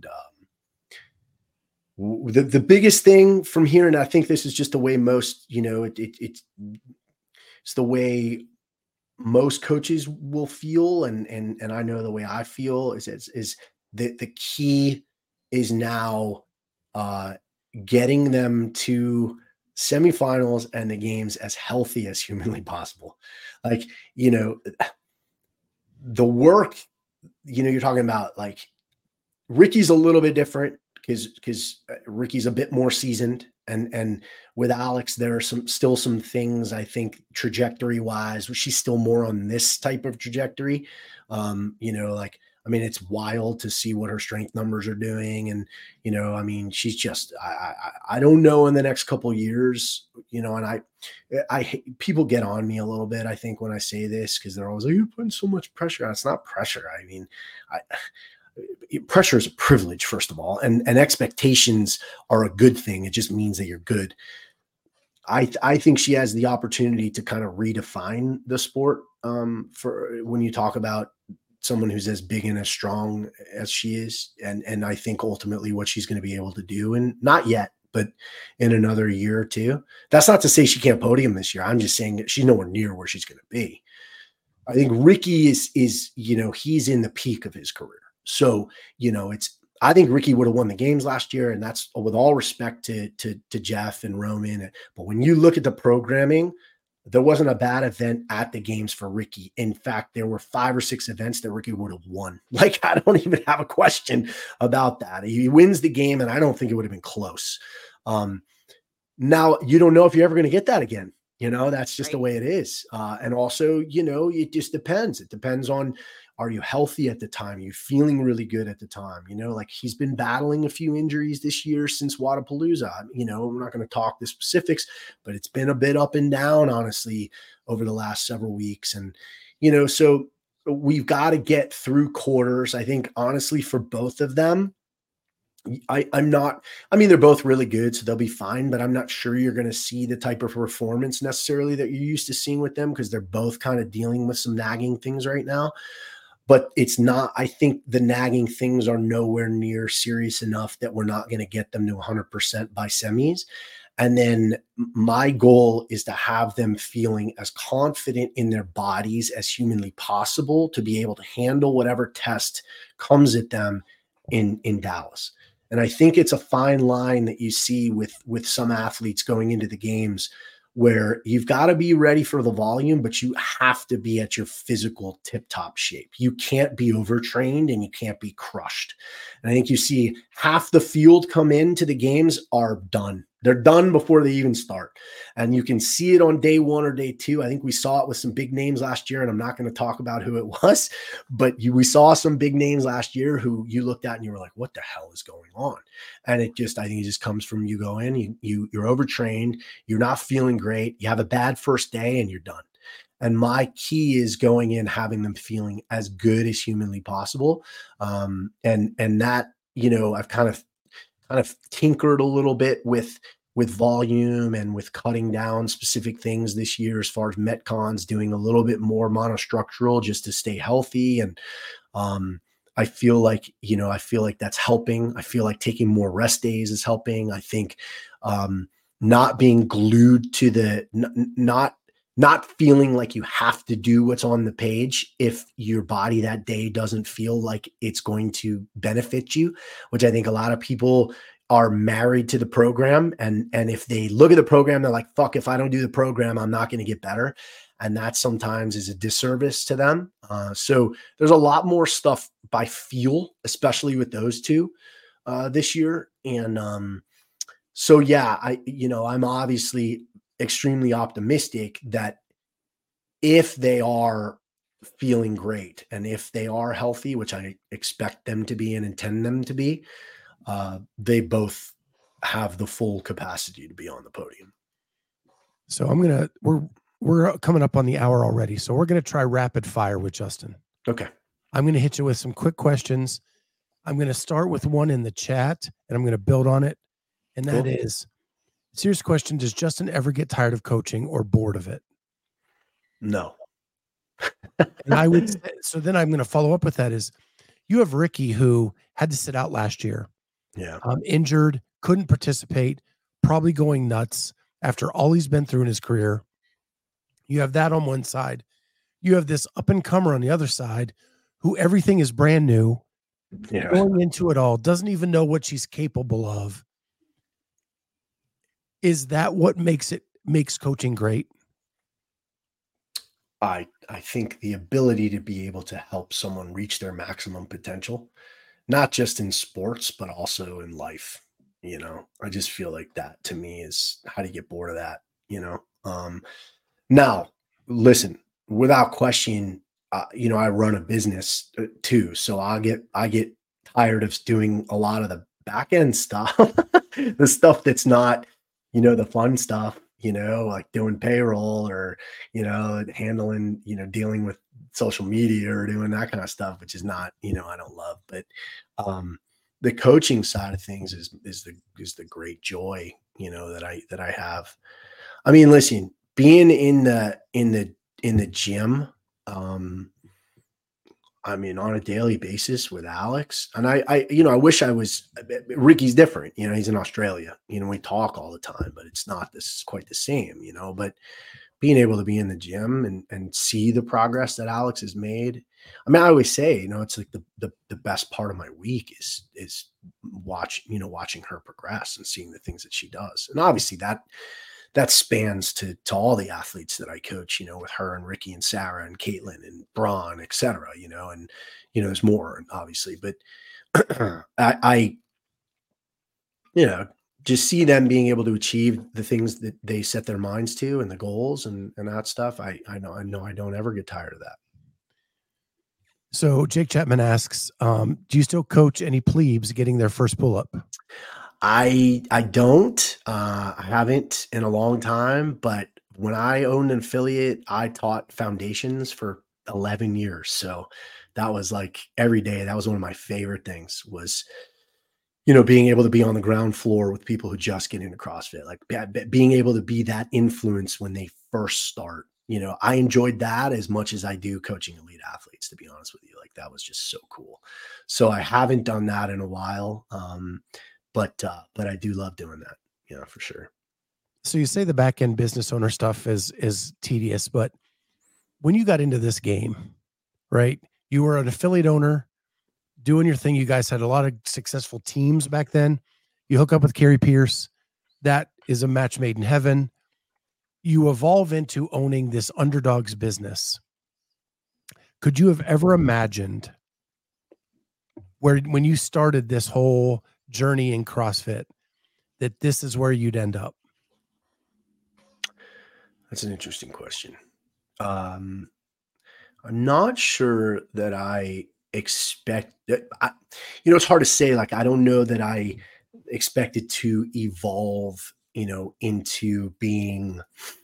um, the, the biggest thing from here, and I think this is just the way most, you know, it, it, it's, it's the way most coaches will feel. And, and, and I know the way I feel is, is, is that the key is now uh, getting them to semifinals and the games as healthy as humanly possible. Like, you know, the work, you know, you're talking about like Ricky's a little bit different because, because Ricky's a bit more seasoned, and, and with Alex, there are some, still some things I think trajectory wise, she's still more on this type of trajectory. Um, you know, like, I mean, it's wild to see what her strength numbers are doing. And, you know, I mean, she's just, I, I, I don't know in the next couple of years, you know, and I, I, people get on me a little bit, I think, when I say this, because they're always like, you're putting so much pressure on. It's not pressure. I mean, I, pressure is a privilege, first of all, and, and expectations are a good thing. It just means that you're good. I, I think she has the opportunity to kind of redefine the sport um, for when you talk about someone who's as big and as strong as she is. And, and I think ultimately what she's going to be able to do, and not yet, but in another year or two. That's not to say she can't podium this year. I'm just saying that she's nowhere near where she's going to be. I think Ricky is, is, you know, he's in the peak of his career. So, you know, it's, I think Ricky would have won the games last year, and that's with all respect to to to Jeff and Roman. But when you look at the programming, there wasn't a bad event at the games for Ricky. In fact, there were five or six events that Ricky would have won. Like, I don't even have a question about that. He wins the game, and I don't think it would have been close. Um, now, you don't know if you're ever going to get that again. You know, that's just right. the way it is. Uh, and also, you know, it just depends. It depends on, are you healthy at the time? Are you feeling really good at the time? You know, like he's been battling a few injuries this year since Wodapalooza. You know, we're not going to talk the specifics, but it's been a bit up and down, honestly, over the last several weeks. And, you know, so we've got to get through quarters. I think, honestly, for both of them, I, I'm not, I mean, they're both really good, so they'll be fine, but I'm not sure you're going to see the type of performance necessarily that you're used to seeing with them, because they're both kind of dealing with some nagging things right now. But it's not, I think the nagging things are nowhere near serious enough that we're not going to get them to one hundred percent by semis. And then my goal is to have them feeling as confident in their bodies as humanly possible to be able to handle whatever test comes at them in, in Dallas. And I think it's a fine line that you see with, with some athletes going into the games, where you've got to be ready for the volume, but you have to be at your physical tip-top shape. You can't be overtrained and you can't be crushed. And I think you see half the field come into the games are done. They're done before they even start. And you can see it on day one or day two. I think we saw it with some big names last year, and I'm not going to talk about who it was, but you, we saw some big names last year who you looked at and you were like, what the hell is going on? And it just, I think it just comes from you go in, you, you, you're overtrained, you're not feeling great, you have a bad first day, and you're done. And my key is going in, having them feeling as good as humanly possible. Um, and, and that, you know, I've kind of, kind of tinkered a little bit with, with volume and with cutting down specific things this year, as far as Metcons doing a little bit more monostructural just to stay healthy. And, um, I feel like, you know, I feel like that's helping. I feel like taking more rest days is helping. I think, um, not being glued to the, n- not, not feeling like you have to do what's on the page if your body that day doesn't feel like it's going to benefit you, which I think a lot of people are married to the program. And, and if they look at the program, they're like, fuck, if I don't do the program, I'm not going to get better. And that sometimes is a disservice to them. Uh, so there's a lot more stuff by feel, especially with those two uh, this year. And um, so, yeah, I, you know, I'm obviously extremely optimistic that if they are feeling great and if they are healthy, which I expect them to be and intend them to be, uh, they both have the full capacity to be on the podium. So I'm going to, we're, we're coming up on the hour already. So we're going to try rapid fire with Justin. Okay. I'm going to hit you with some quick questions. I'm going to start with one in the chat and I'm going to build on it. And that cool. is, serious question. Does Justin ever get tired of coaching or bored of it? No. And I would say, so then I'm going to follow up with that is, you have Ricky who had to sit out last year. Yeah. Um, injured, couldn't participate, probably going nuts after all he's been through in his career. You have that on one side. You have this up and comer on the other side who everything is brand new, yeah. going into it all, doesn't even know what she's capable of. Is that what makes it makes coaching great? I I think the ability to be able to help someone reach their maximum potential, not just in sports, but also in life. You know, I just feel like that to me is, how do you get bored of that? You know, um, now listen, without question, uh, you know, I run a business too. So I get, I get tired of doing a lot of the back end stuff, the stuff that's not, you know, the fun stuff, you know, like doing payroll or, you know, handling, you know, dealing with social media or doing that kind of stuff, which is not, you know, I don't love, but, um, the coaching side of things is, is the, is the great joy, you know, that I, that I have. I mean, listen, being in the, in the, in the gym, um, I mean, on a daily basis with Alex, and I, I, you know, I wish I was, Ricky's different, you know, he's in Australia, you know, we talk all the time, but it's not this quite the same, you know, but being able to be in the gym and, and see the progress that Alex has made. I mean, I always say, you know, it's like the, the, the best part of my week is, is watching, you know, watching her progress and seeing the things that she does. And obviously that, that spans to, to all the athletes that I coach, you know, with her and Ricky and Sarah and Caitlin and Braun, et cetera, you know, and, you know, there's more obviously, but I, I, you know, just see them being able to achieve the things that they set their minds to and the goals and, and that stuff. I, I know, I know I don't ever get tired of that. So Jake Chapman asks, um, do you still coach any plebes getting their first pull-up? I, I don't, uh, I haven't in a long time, but when I owned an affiliate, I taught foundations for eleven years. So that was like every day. That was one of my favorite things was, you know, being able to be on the ground floor with people who just get into CrossFit, like being able to be that influence when they first start. You know, I enjoyed that as much as I do coaching elite athletes, to be honest with you. Like that was just so cool. So I haven't done that in a while. Um, but, uh, but I do love doing that. Yeah, for sure. So you say the back end business owner stuff is, is tedious, but when you got into this game, right, you were an affiliate owner doing your thing. You guys had a lot of successful teams back then. You hook up with Carrie Pierce. That is a match made in heaven. You evolve into owning this underdogs business. Could you have ever imagined where, when you started this whole journey in CrossFit, that this is where you'd end up? That's an interesting question. Um, I'm not sure that I expect that. I, you know, it's hard to say. Like, I don't know that I expected to evolve, you know, into being,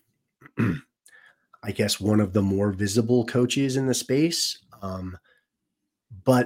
I guess, one of the more visible coaches in the space. Um, but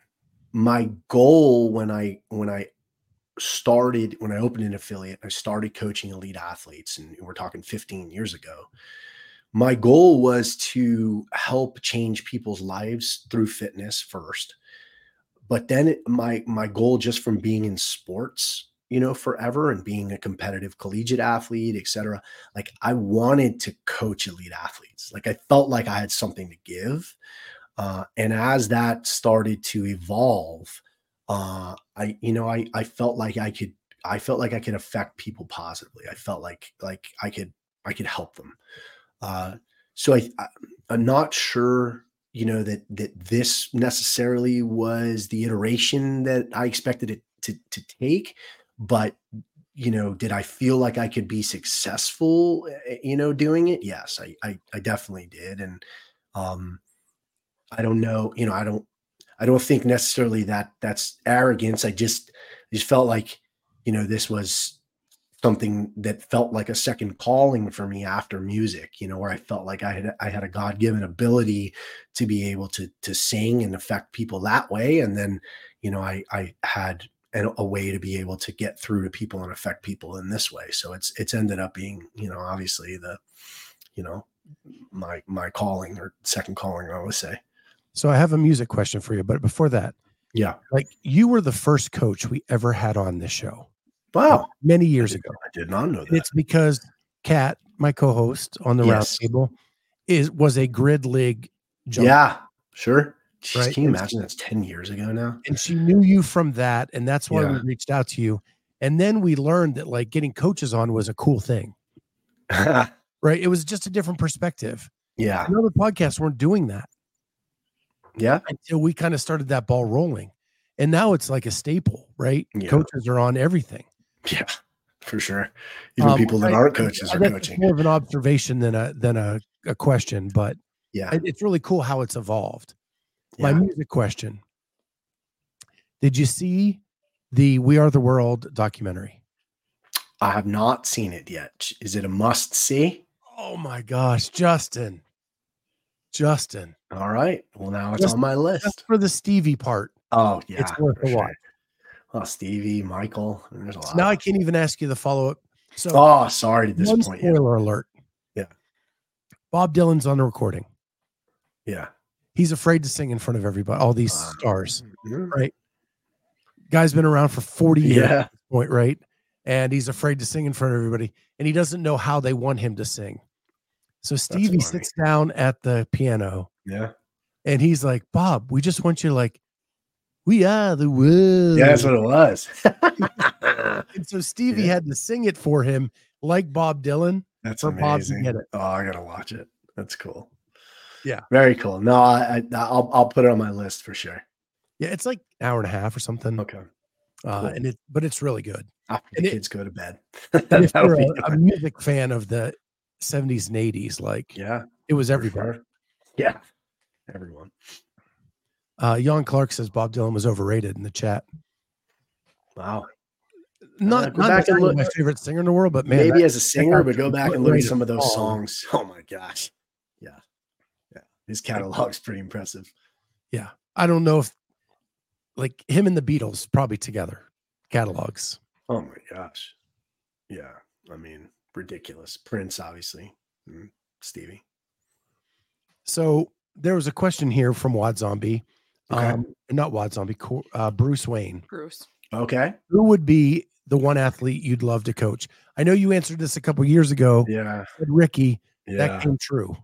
my goal when I, when I started, when I opened an affiliate, I started coaching elite athletes, and we're talking fifteen years ago. My goal was to help change people's lives through fitness first. But then it, my, my goal just from being in sports, you know, forever and being a competitive collegiate athlete, et cetera, like I wanted to coach elite athletes. Like I felt like I had something to give. Uh, and as that started to evolve, uh, I, you know, I, I felt like I could, I felt like I could affect people positively. I felt like, like I could, I could help them. Uh, so I, I, I'm not sure, you know, that, that this necessarily was the iteration that I expected it to, to take, but, you know, did I feel like I could be successful, you know, doing it? Yes, I, I, I definitely did. And, um, I don't know, you know, I don't, I don't think necessarily that that's arrogance. I just, just felt like, you know, this was something that felt like a second calling for me after music, you know, where I felt like I had, I had a God-given ability to be able to, to sing and affect people that way. And then, you know, I, I had a, a way to be able to get through to people and affect people in this way. So it's, it's ended up being, you know, obviously the, you know, my, my calling or second calling, I would say. So I have a music question for you, but before that, yeah, like you were the first coach we ever had on this show. Wow. Many years I did, ago. I did not know that. And it's because Kat, my co-host on the Yes. roundtable, is was a grid league jumper. Yeah, sure. Jeez, Right. Can you And imagine that's ten years ago now? And she knew you from that. And that's why Yeah. we reached out to you. And then we learned that like getting coaches on was a cool thing. Right. It was just a different perspective. Yeah. And other podcasts weren't doing that Yeah. until we kind of started that ball rolling. And now it's like a staple, right? Yeah. Coaches are on everything. Yeah, for sure. Even Um, people that I- aren't coaches I are guess coaching. It's more of an observation than a than a, a question, but Yeah. it- it's really cool how it's evolved. My Yeah. music question: did you see the "We Are the World" documentary? I have not seen it yet. Is it a must see? Oh my gosh, Justin, Justin, All right. Well, now it's Just- on my list. just for the Stevie part. Oh, yeah. it's worth for a sure. watch. Oh, Stevie, Michael. There's a So lot. now I can't even ask you the follow up. So Oh, sorry to one disappoint you. spoiler alert. Yeah. Bob Dylan's on the recording. Yeah. He's afraid to sing in front of everybody, all these Uh, stars. mhm. Right. Guy's been around for forty years Yeah. at this point, right? And he's afraid to sing in front of everybody. And he doesn't know how they want him to sing. So Stevie funny. sits down at the piano Yeah. and he's like, Bob, we just want you to like, we are the world. Yeah, that's what it was. And so Stevie Yeah. had to sing it for him like Bob Dylan. That's For Bob to amazing. get it. Oh, I gotta watch it. That's cool. Yeah. Very cool. No, I, I I'll I'll put it on my list for sure. Yeah, it's like an hour and a half or something. Okay. Uh, cool. and it, but it's really good. After And the it- kids go to bed. And if That'll you're be a, a good. music fan of the seventies and eighties, like Yeah. it was for everybody. sure. Yeah. Everyone. Uh, Jan Clark says Bob Dylan was overrated in the chat. Wow. Not, Uh, go not back and necessarily look- my favorite singer in the world, but man, Maybe that- as a singer, that but go guy's back and look at underrated some of those song. songs. Oh my gosh. Yeah. Yeah. His catalog's pretty impressive. yeah, I don't know if like him and the Beatles probably together catalogs. Oh my gosh. Yeah. I mean, ridiculous. Prince, obviously. Mm, Stevie. So there was a question here from Wad Zombie, Okay. um, not Wad Zombie, Co- uh, Bruce Wayne. Bruce. Okay. Who would be the one athlete you'd love to coach? I know you answered this a couple years ago. Yeah. With Ricky, Yeah. that came true.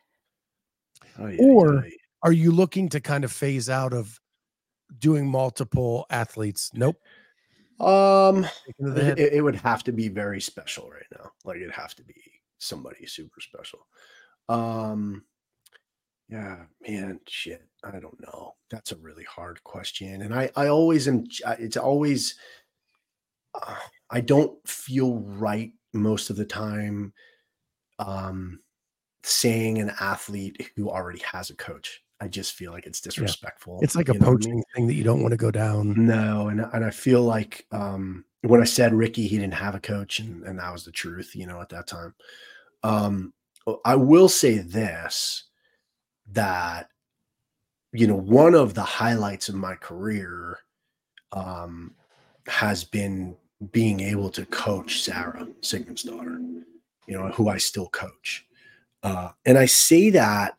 Oh, yeah, or- yeah. Are you looking to kind of phase out of doing multiple athletes? Nope. Um, Taking to the it, head. it would have to be very special right now. Like it'd have to be somebody super special. Um, yeah, man, shit. I don't know. That's a really hard question, and I, I always am. It's always. Uh, I don't feel right most of the time. Um, saying an athlete who already has a coach. I just feel like it's disrespectful. It's like a you know what I poaching mean? thing that you don't want to go down. No, and and I feel like um, when I said Ricky, he didn't have a coach, and, and that was the truth, you know, at that time. Um, I will say this, that, you know, one of the highlights of my career um, has been being able to coach Sarah Sigmundsdottir, you know, who I still coach. Uh, and I say that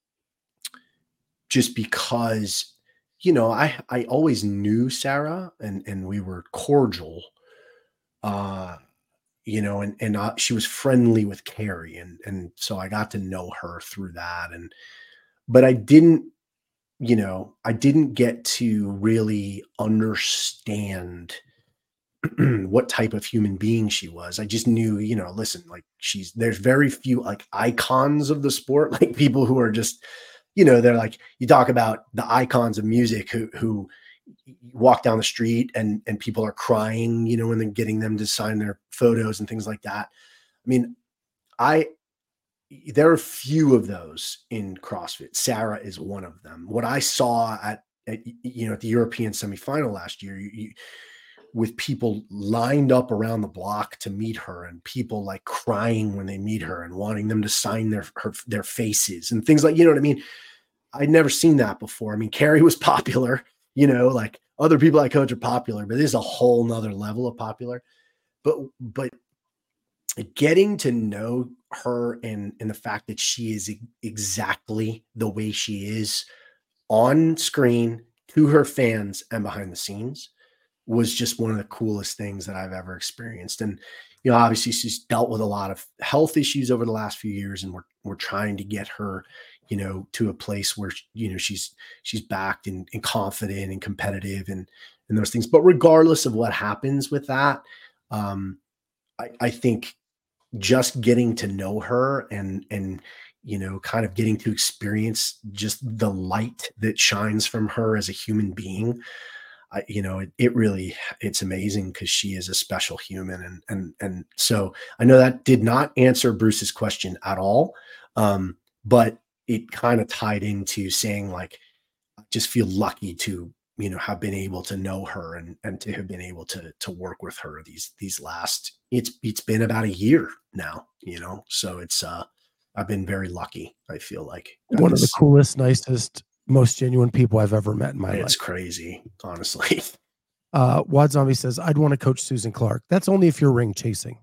just because, you know, I, I always knew Sarah and, and we were cordial, uh, you know, and, and uh, she was friendly with Carrie. And, and so I got to know her through that. And, but I didn't, you know, I didn't get to really understand what type of human being she was. I just knew, you know, listen, like she's, there's very few like icons of the sport, like people who are just, you know, they're like, you talk about the icons of music who, who walk down the street and, and people are crying, you know, and then getting them to sign their photos and things like that. I mean, I, there are few of those in CrossFit. Sarah is one of them. What I saw at, at you know, at the European semifinal last year, you, you, with people lined up around the block to meet her and people like crying when they meet her and wanting them to sign their, her, their faces and things like, you know what I mean? I'd never seen that before. I mean, Carrie was popular, you know, like other people I coach are popular, but this is a whole nother level of popular. But, but getting to know her and, and the fact that she is exactly the way she is on screen to her fans and behind the scenes was just one of the coolest things that I've ever experienced. And, you know, obviously she's dealt with a lot of health issues over the last few years, and we're, we're trying to get her, you know, to a place where, you know, she's, she's backed and, and confident and competitive and, and those things. But regardless of what happens with that, um, I, I think just getting to know her and, and, you know, kind of getting to experience just the light that shines from her as a human being, I, you know, it, it really, it's amazing because she is a special human. And, and, and so I know that did not answer Bruce's question at all. Um, but it kind of tied into saying like, I just feel lucky to, you know, have been able to know her and, and to have been able to, to work with her these, these last, it's, it's been about a year now, you know? So it's, uh, I've been very lucky. I feel like One of the coolest, nicest, most genuine people I've ever met in my It's life. crazy, honestly. Uh, Wad Zombie says, I'd want to coach Susan Clark. That's only if you're ring chasing.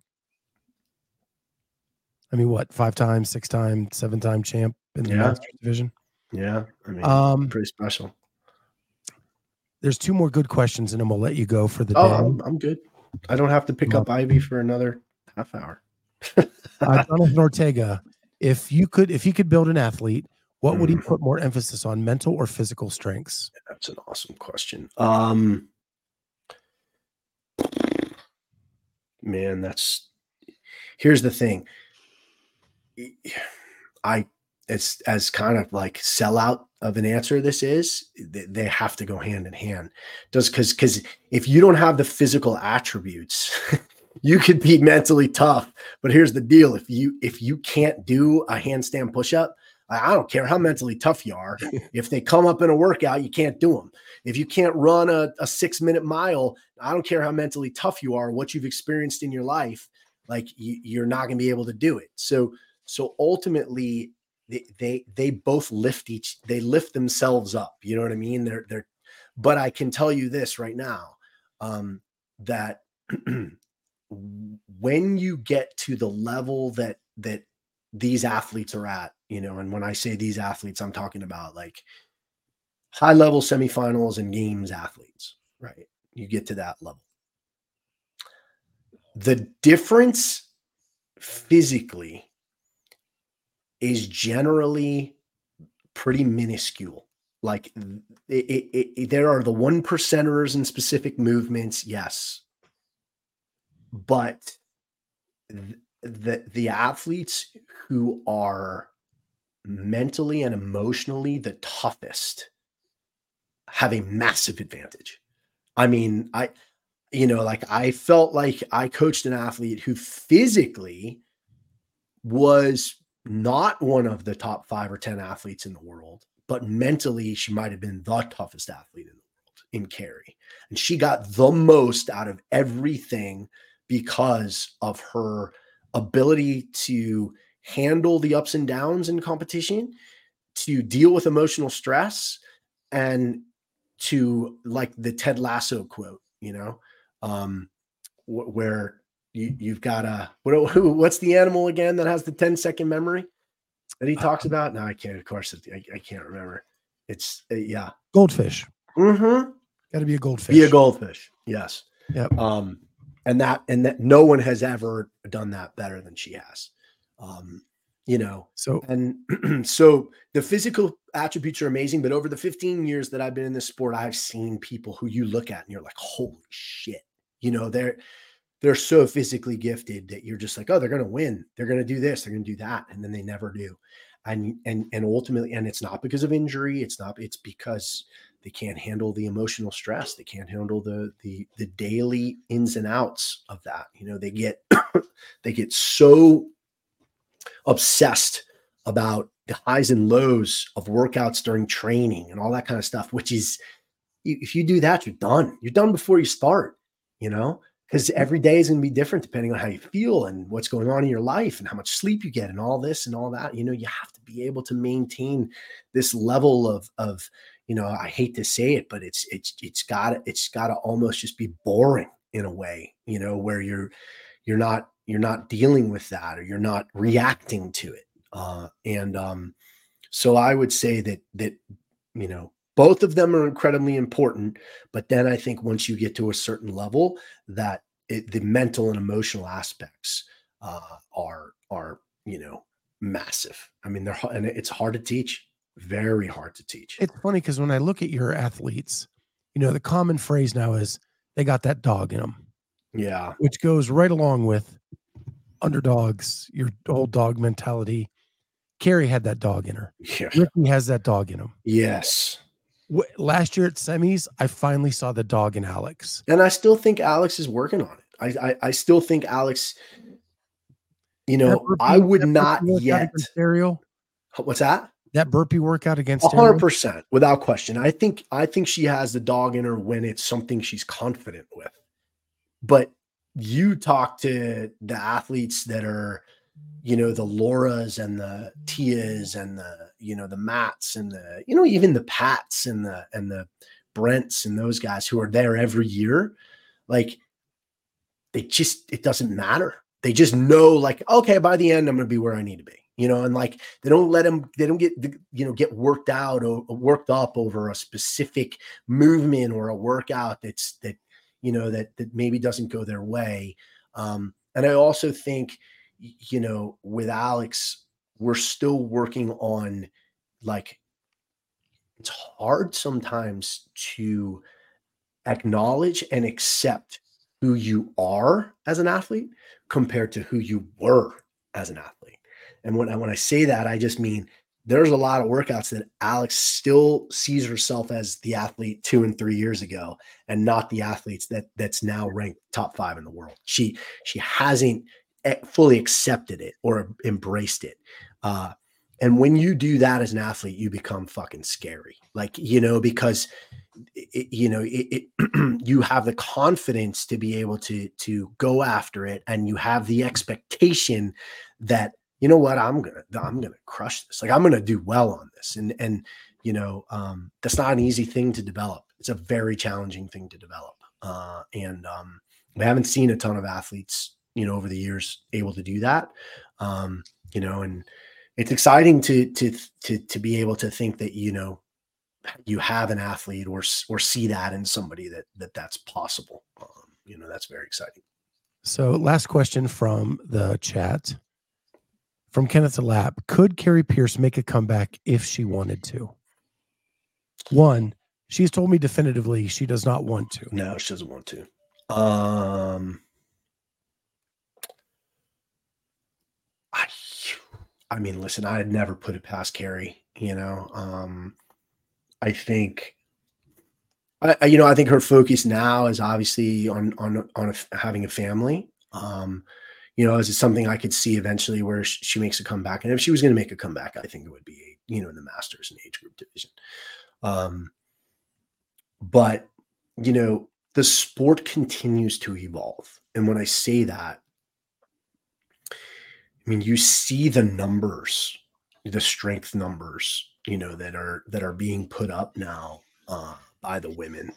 I mean, what, five times, six times, seven time champ in the Yeah. Masters division? Yeah. I mean, Um, pretty special. There's two more good questions, and then we'll let you go for the Oh, day. I'm, I'm good. I don't have to pick up Ivy for another half hour. Uh, Jonathan Ortega, If you could, if he could build an athlete, what would he Mhm. put more emphasis on, mental or physical strengths? That's an awesome question. Um, man, that's here's the thing. I it's as kind of like sellout of an answer this is, they, they have to go hand in hand. Does because because if you don't have the physical attributes, you could be mentally tough. But here's the deal: if you if you can't do a handstand push-up, I I don't care how mentally tough you are. If they come up in a workout, you can't do them. If you can't run a, a six minute mile, I don't care how mentally tough you are, what you've experienced in your life, like you, you're not going to be able to do it. So, so ultimately they, they, they both lift each, they lift themselves up. You know what I mean? They're, they're, but I can tell you this right now, um, that when you get to the level that, that these athletes are at, you know, and when I say these athletes, I'm talking about like high level semifinals and games athletes, right? You get to that level. The difference physically is generally pretty minuscule. Like it, it, it, there are the one percenters in specific movements. Yes. But th- the, the athletes who are mentally and emotionally the toughest have a massive advantage. I mean, I, you know, like I felt like I coached an athlete who physically was not one of the top five or ten athletes in the world, but mentally she might have been the toughest athlete in the world in Carrie. And she got the most out of everything because of her ability to handle the ups and downs in competition, to deal with emotional stress, and to like the Ted Lasso quote, you know, um, wh- where you, you've got a, what, what's the animal again that has the ten second memory that he talks about? No, I can't, of course, I, I can't remember. It's uh, yeah. Goldfish. Mm-hmm. Got to be a goldfish. Be a goldfish. Yes. Yep. Um, and that, and that no one has ever done that better than she has. Um, you know, So, and so the physical attributes are amazing, but over the fifteen years that I've been in this sport, I've seen people who you look at and you're like, holy shit, you know, they're, they're so physically gifted that you're just like, oh, they're going to win. They're going to do this. They're going to do that. And then they never do. And, and, and ultimately, and it's not because of injury. It's not, it's because they can't handle the emotional stress. They can't handle the, the, the daily ins and outs of that. You know, they get, they get so obsessed about the highs and lows of workouts during training and all that kind of stuff, which is, if you do that, you're done. You're done before you start, you know, because every day is going to be different depending on how you feel and what's going on in your life and how much sleep you get and all this and all that. You know, you have to be able to maintain this level of, of, you know, I hate to say it, but it's, it's, it's got it's got to almost just be boring in a way, you know, where you're, you're not, you're not dealing with that or you're not reacting to it. Uh, and um, so I would say that, that, you know, both of them are incredibly important, but then I think once you get to a certain level that it, the mental and emotional aspects uh, are, are, you know, massive. I mean, they're, and it's hard to teach, very hard to teach. it's funny because when I look at your athletes, you know, the common phrase now is they got that dog in them. Yeah. Which goes right along with underdogs, your whole dog mentality. Carrie had that dog in her. Yeah. Ricky has that dog in him. Yes. W- Last year at semis, I finally saw the dog in Alex. And I still think Alex is working on it. I, I, I still think Alex, you know, That burpee- I would that not burpee workout yet. against Ariel, What's that? that burpee workout against A hundred Ariel, percent, without question. I think I think she has the dog in her when it's something she's confident with. But you talk to the athletes that are, you know, the Lauras and the Tias and the, you know, the Matts and the, you know, even the Pats and the and the Brents and those guys who are there every year, like they just, it doesn't matter. They just know, like, okay, by the end, I'm going to be where I need to be, you know, and like, they don't let them, they don't get, you know, get worked out or worked up over a specific movement or a workout that's, that, you know, that, that maybe doesn't go their way. Um, and I also think, you know, with Alex, we're still working on, like, it's hard sometimes to acknowledge and accept who you are as an athlete compared to who you were as an athlete. And when I, when I say that, I just mean there's a lot of workouts that Alex still sees herself as the athlete two and three years ago, and not the athletes that that's now ranked top five in the world. She she hasn't fully accepted it or embraced it. Uh, and when you do that as an athlete, you become fucking scary. Like, you know, because it, you know, it, it you have the confidence to be able to to go after it, and you have the expectation that, you know what, I'm gonna I'm gonna crush this. Like, I'm gonna do well on this. And and you know, um, that's not an easy thing to develop. It's a very challenging thing to develop. Uh, and um, we haven't seen a ton of athletes, you know, over the years able to do that. Um, you know, and it's exciting to to to to be able to think that, you know, you have an athlete or or see that in somebody that that that's possible. Um, you know, that's very exciting. So, last question from the chat. From Kenneth Lap, could Carrie Pierce make a comeback if she wanted to? One, she's told me definitively she does not want to. No, she doesn't want to. Um, I, I mean, listen, I had never put it past Carrie. You know, um, I think, I, I, you know, I think her focus now is obviously on on on a, having a family. Um, You know, is it something I could see eventually where she makes a comeback? And if she was going to make a comeback, I think it would be, you know, in the Masters and age group division. Um, but, you know, the sport continues to evolve. And when I say that, I mean, you see the numbers, the strength numbers, you know, that are, that are being put up now uh, by the women.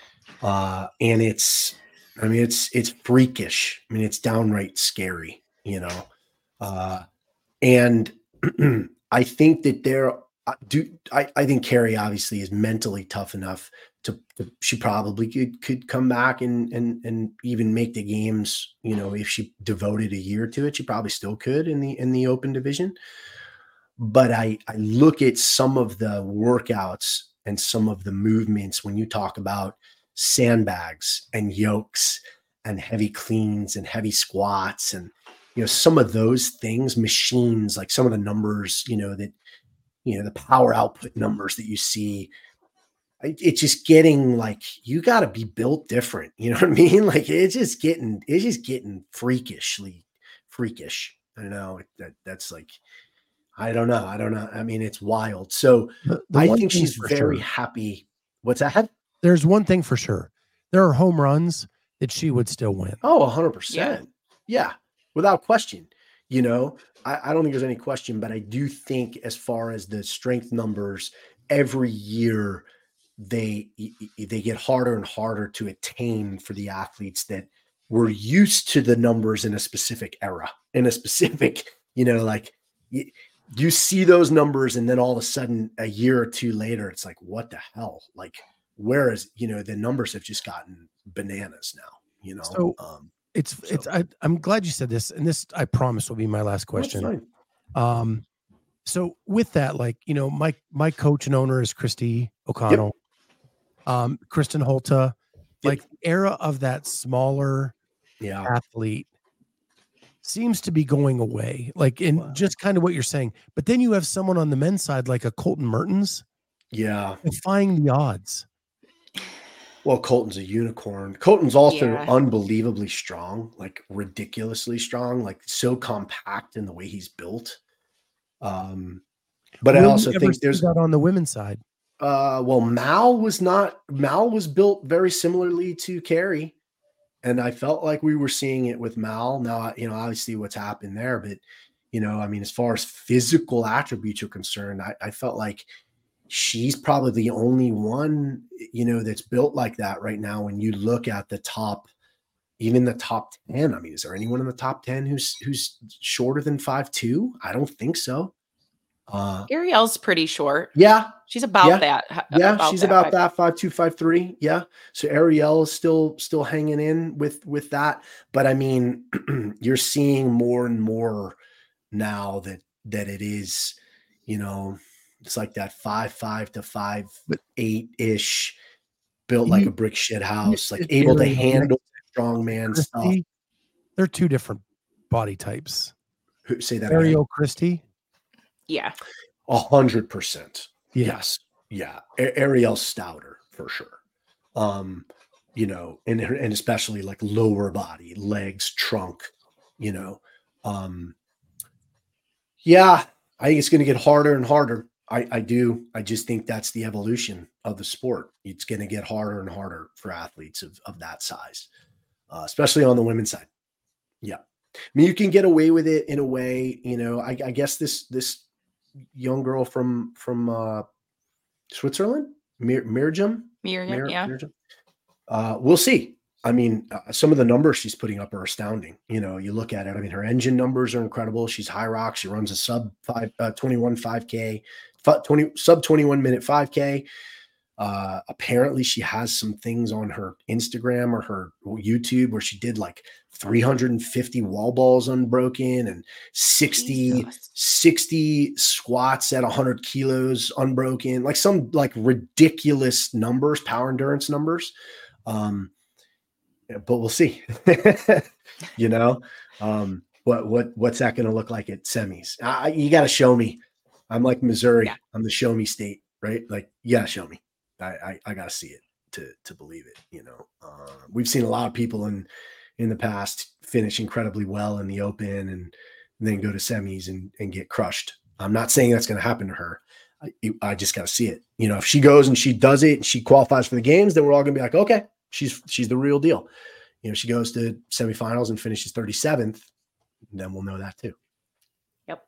Uh, and it's, I mean, it's, it's freakish. I mean, it's downright scary, you know? Uh, and I think that there do, I, I think Carrie obviously is mentally tough enough to, to she probably could, could come back and, and, and even make the games, you know, if she devoted a year to it, she probably still could in the, in the open division. But I, I look at some of the workouts and some of the movements when you talk about sandbags and yokes and heavy cleans and heavy squats, and, you know, some of those things, machines, like some of the numbers, you know, that, you know, the power output numbers that you see, it's just getting like, you got to be built different. You know what I mean? Like, it's just getting, it's just getting freakishly freakish. I know that that's like, I don't know. I don't know. I mean, it's wild. So The- the I one think thing she's for very sure- happy. What's that? There's one thing for sure. There are home runs that she would still win. Oh, a hundred percent. Yeah. Without question. You know, I, I don't think there's any question, but I do think as far as the strength numbers, every year they, they get harder and harder to attain for the athletes that were used to the numbers in a specific era, in a specific, you know, like you, you see those numbers and then all of a sudden a year or two later, it's like, what the hell? Like, whereas, you know, the numbers have just gotten bananas now, you know? So um, it's, so- it's, I, I'm glad you said this, and this, I promise, will be my last that's question. fine. Um, so with that, like, you know, my, my coach and owner is Christy O'Connell, um, Kristen Holta, Yep. like the era of that smaller Yeah. athlete seems to be going away, like in Wow. just kind of what you're saying. But then you have someone on the men's side, like a Colton Mertens, Yeah. defying the odds. Well, Colton's a unicorn. Colton's also Yeah. unbelievably strong, like ridiculously strong, like so compact in the way he's built. Um, but I Will you also ever think see there's that on the women's side. uh well, Mal was not Mal was built very similarly to Carrie. And I felt like we were seeing it with Mal. Now, you know, obviously what's happened there, but, you know, I mean, as far as physical attributes are concerned, I, I felt like she's probably the only one, you know, that's built like that right now. When you look at the top, even the top ten, I mean, is there anyone in the top ten who's, who's shorter than five two? I don't think so. Uh, Ariel's pretty short. yeah, She's about Yeah. that. h- yeah, she's about height. that five two, five three. Yeah. So Ariel is still still hanging in with with that. But I mean, you're seeing more and more now that that it is, you know, it's like that five, five to five, But- eight ish, built like You- a brick shit house, like it's able to Ariel handle strongman stuff. Christie, they're two different body types. Who- Say that again. Ariel Christie. Yeah. A hundred percent. Yeah. Yes. Yeah. A- Ariel stouter for sure. Um, you know, and and especially like lower body, legs, trunk, you know. Um yeah, I think it's gonna get harder and harder. I, I do. I just think that's the evolution of the sport. It's gonna get harder and harder for athletes of, of that size, uh, especially on the women's side. Yeah. I mean, you can get away with it in a way, you know. I, I guess this this young girl from from uh, Switzerland, Mir- Mirjam, Miriam, Mir- yeah. Mirjam? Uh, we'll see. I mean, uh, some of the numbers she's putting up are astounding. You know, you look at it. I mean, her engine numbers are incredible. She's high rock. She runs a sub five, uh, twenty-one five K, twenty sub twenty-one minute five K. Uh, apparently, she has some things on her Instagram or her YouTube where she did like three hundred fifty wall balls unbroken and sixty, Jesus. sixty squats at one hundred kilos unbroken, like some like ridiculous numbers, power endurance numbers. Um, but we'll see. You know, um, what what what's that going to look like at semis? I, you got to show me. I'm like Missouri. Yeah. I'm the show me state, right? Like, you got to show me. I I, I got to see it to to believe it. You know, uh, we've seen a lot of people in in the past finish incredibly well in the open and then go to semis and and get crushed. I'm not saying that's going to happen to her. I, I just got to see it. You know, if she goes and she does it and she qualifies for the games, then we're all going to be like, okay, she's she's the real deal. You know, she goes to semifinals and finishes thirty-seventh, then we'll know that too. Yep.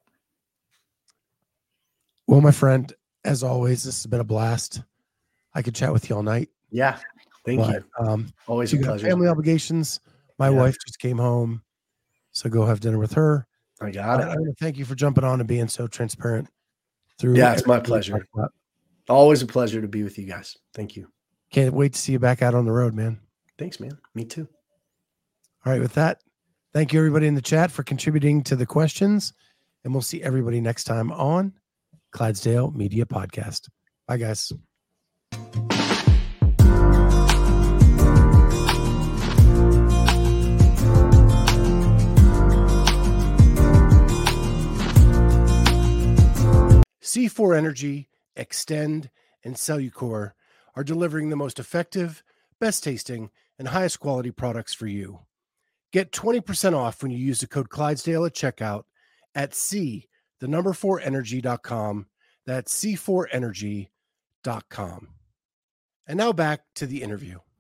Well, my friend, as always, this has been a blast. I could chat with you all night. Yeah. Thank but, you. Um, Always you a got pleasure. family obligations. My Yeah. wife just came home, so go have dinner with her. I I, got I it. want to thank you for jumping on and being so transparent. Through Yeah, it's my everything we pleasure. talked about. Always a pleasure to be with you guys. Thank you. Can't wait to see you back out on the road, man. Thanks, man. Me too. All right, with that, thank you everybody in the chat for contributing to the questions, and we'll see everybody next time on Clydesdale Media Podcast. Bye, guys. C four Energy, Extend, and Cellucor are delivering the most effective, best tasting, and highest quality products for you. Get twenty percent off when you use the code Clydesdale at checkout at C, the number four energy dot com. That's C four energy dot com. And now back to the interview.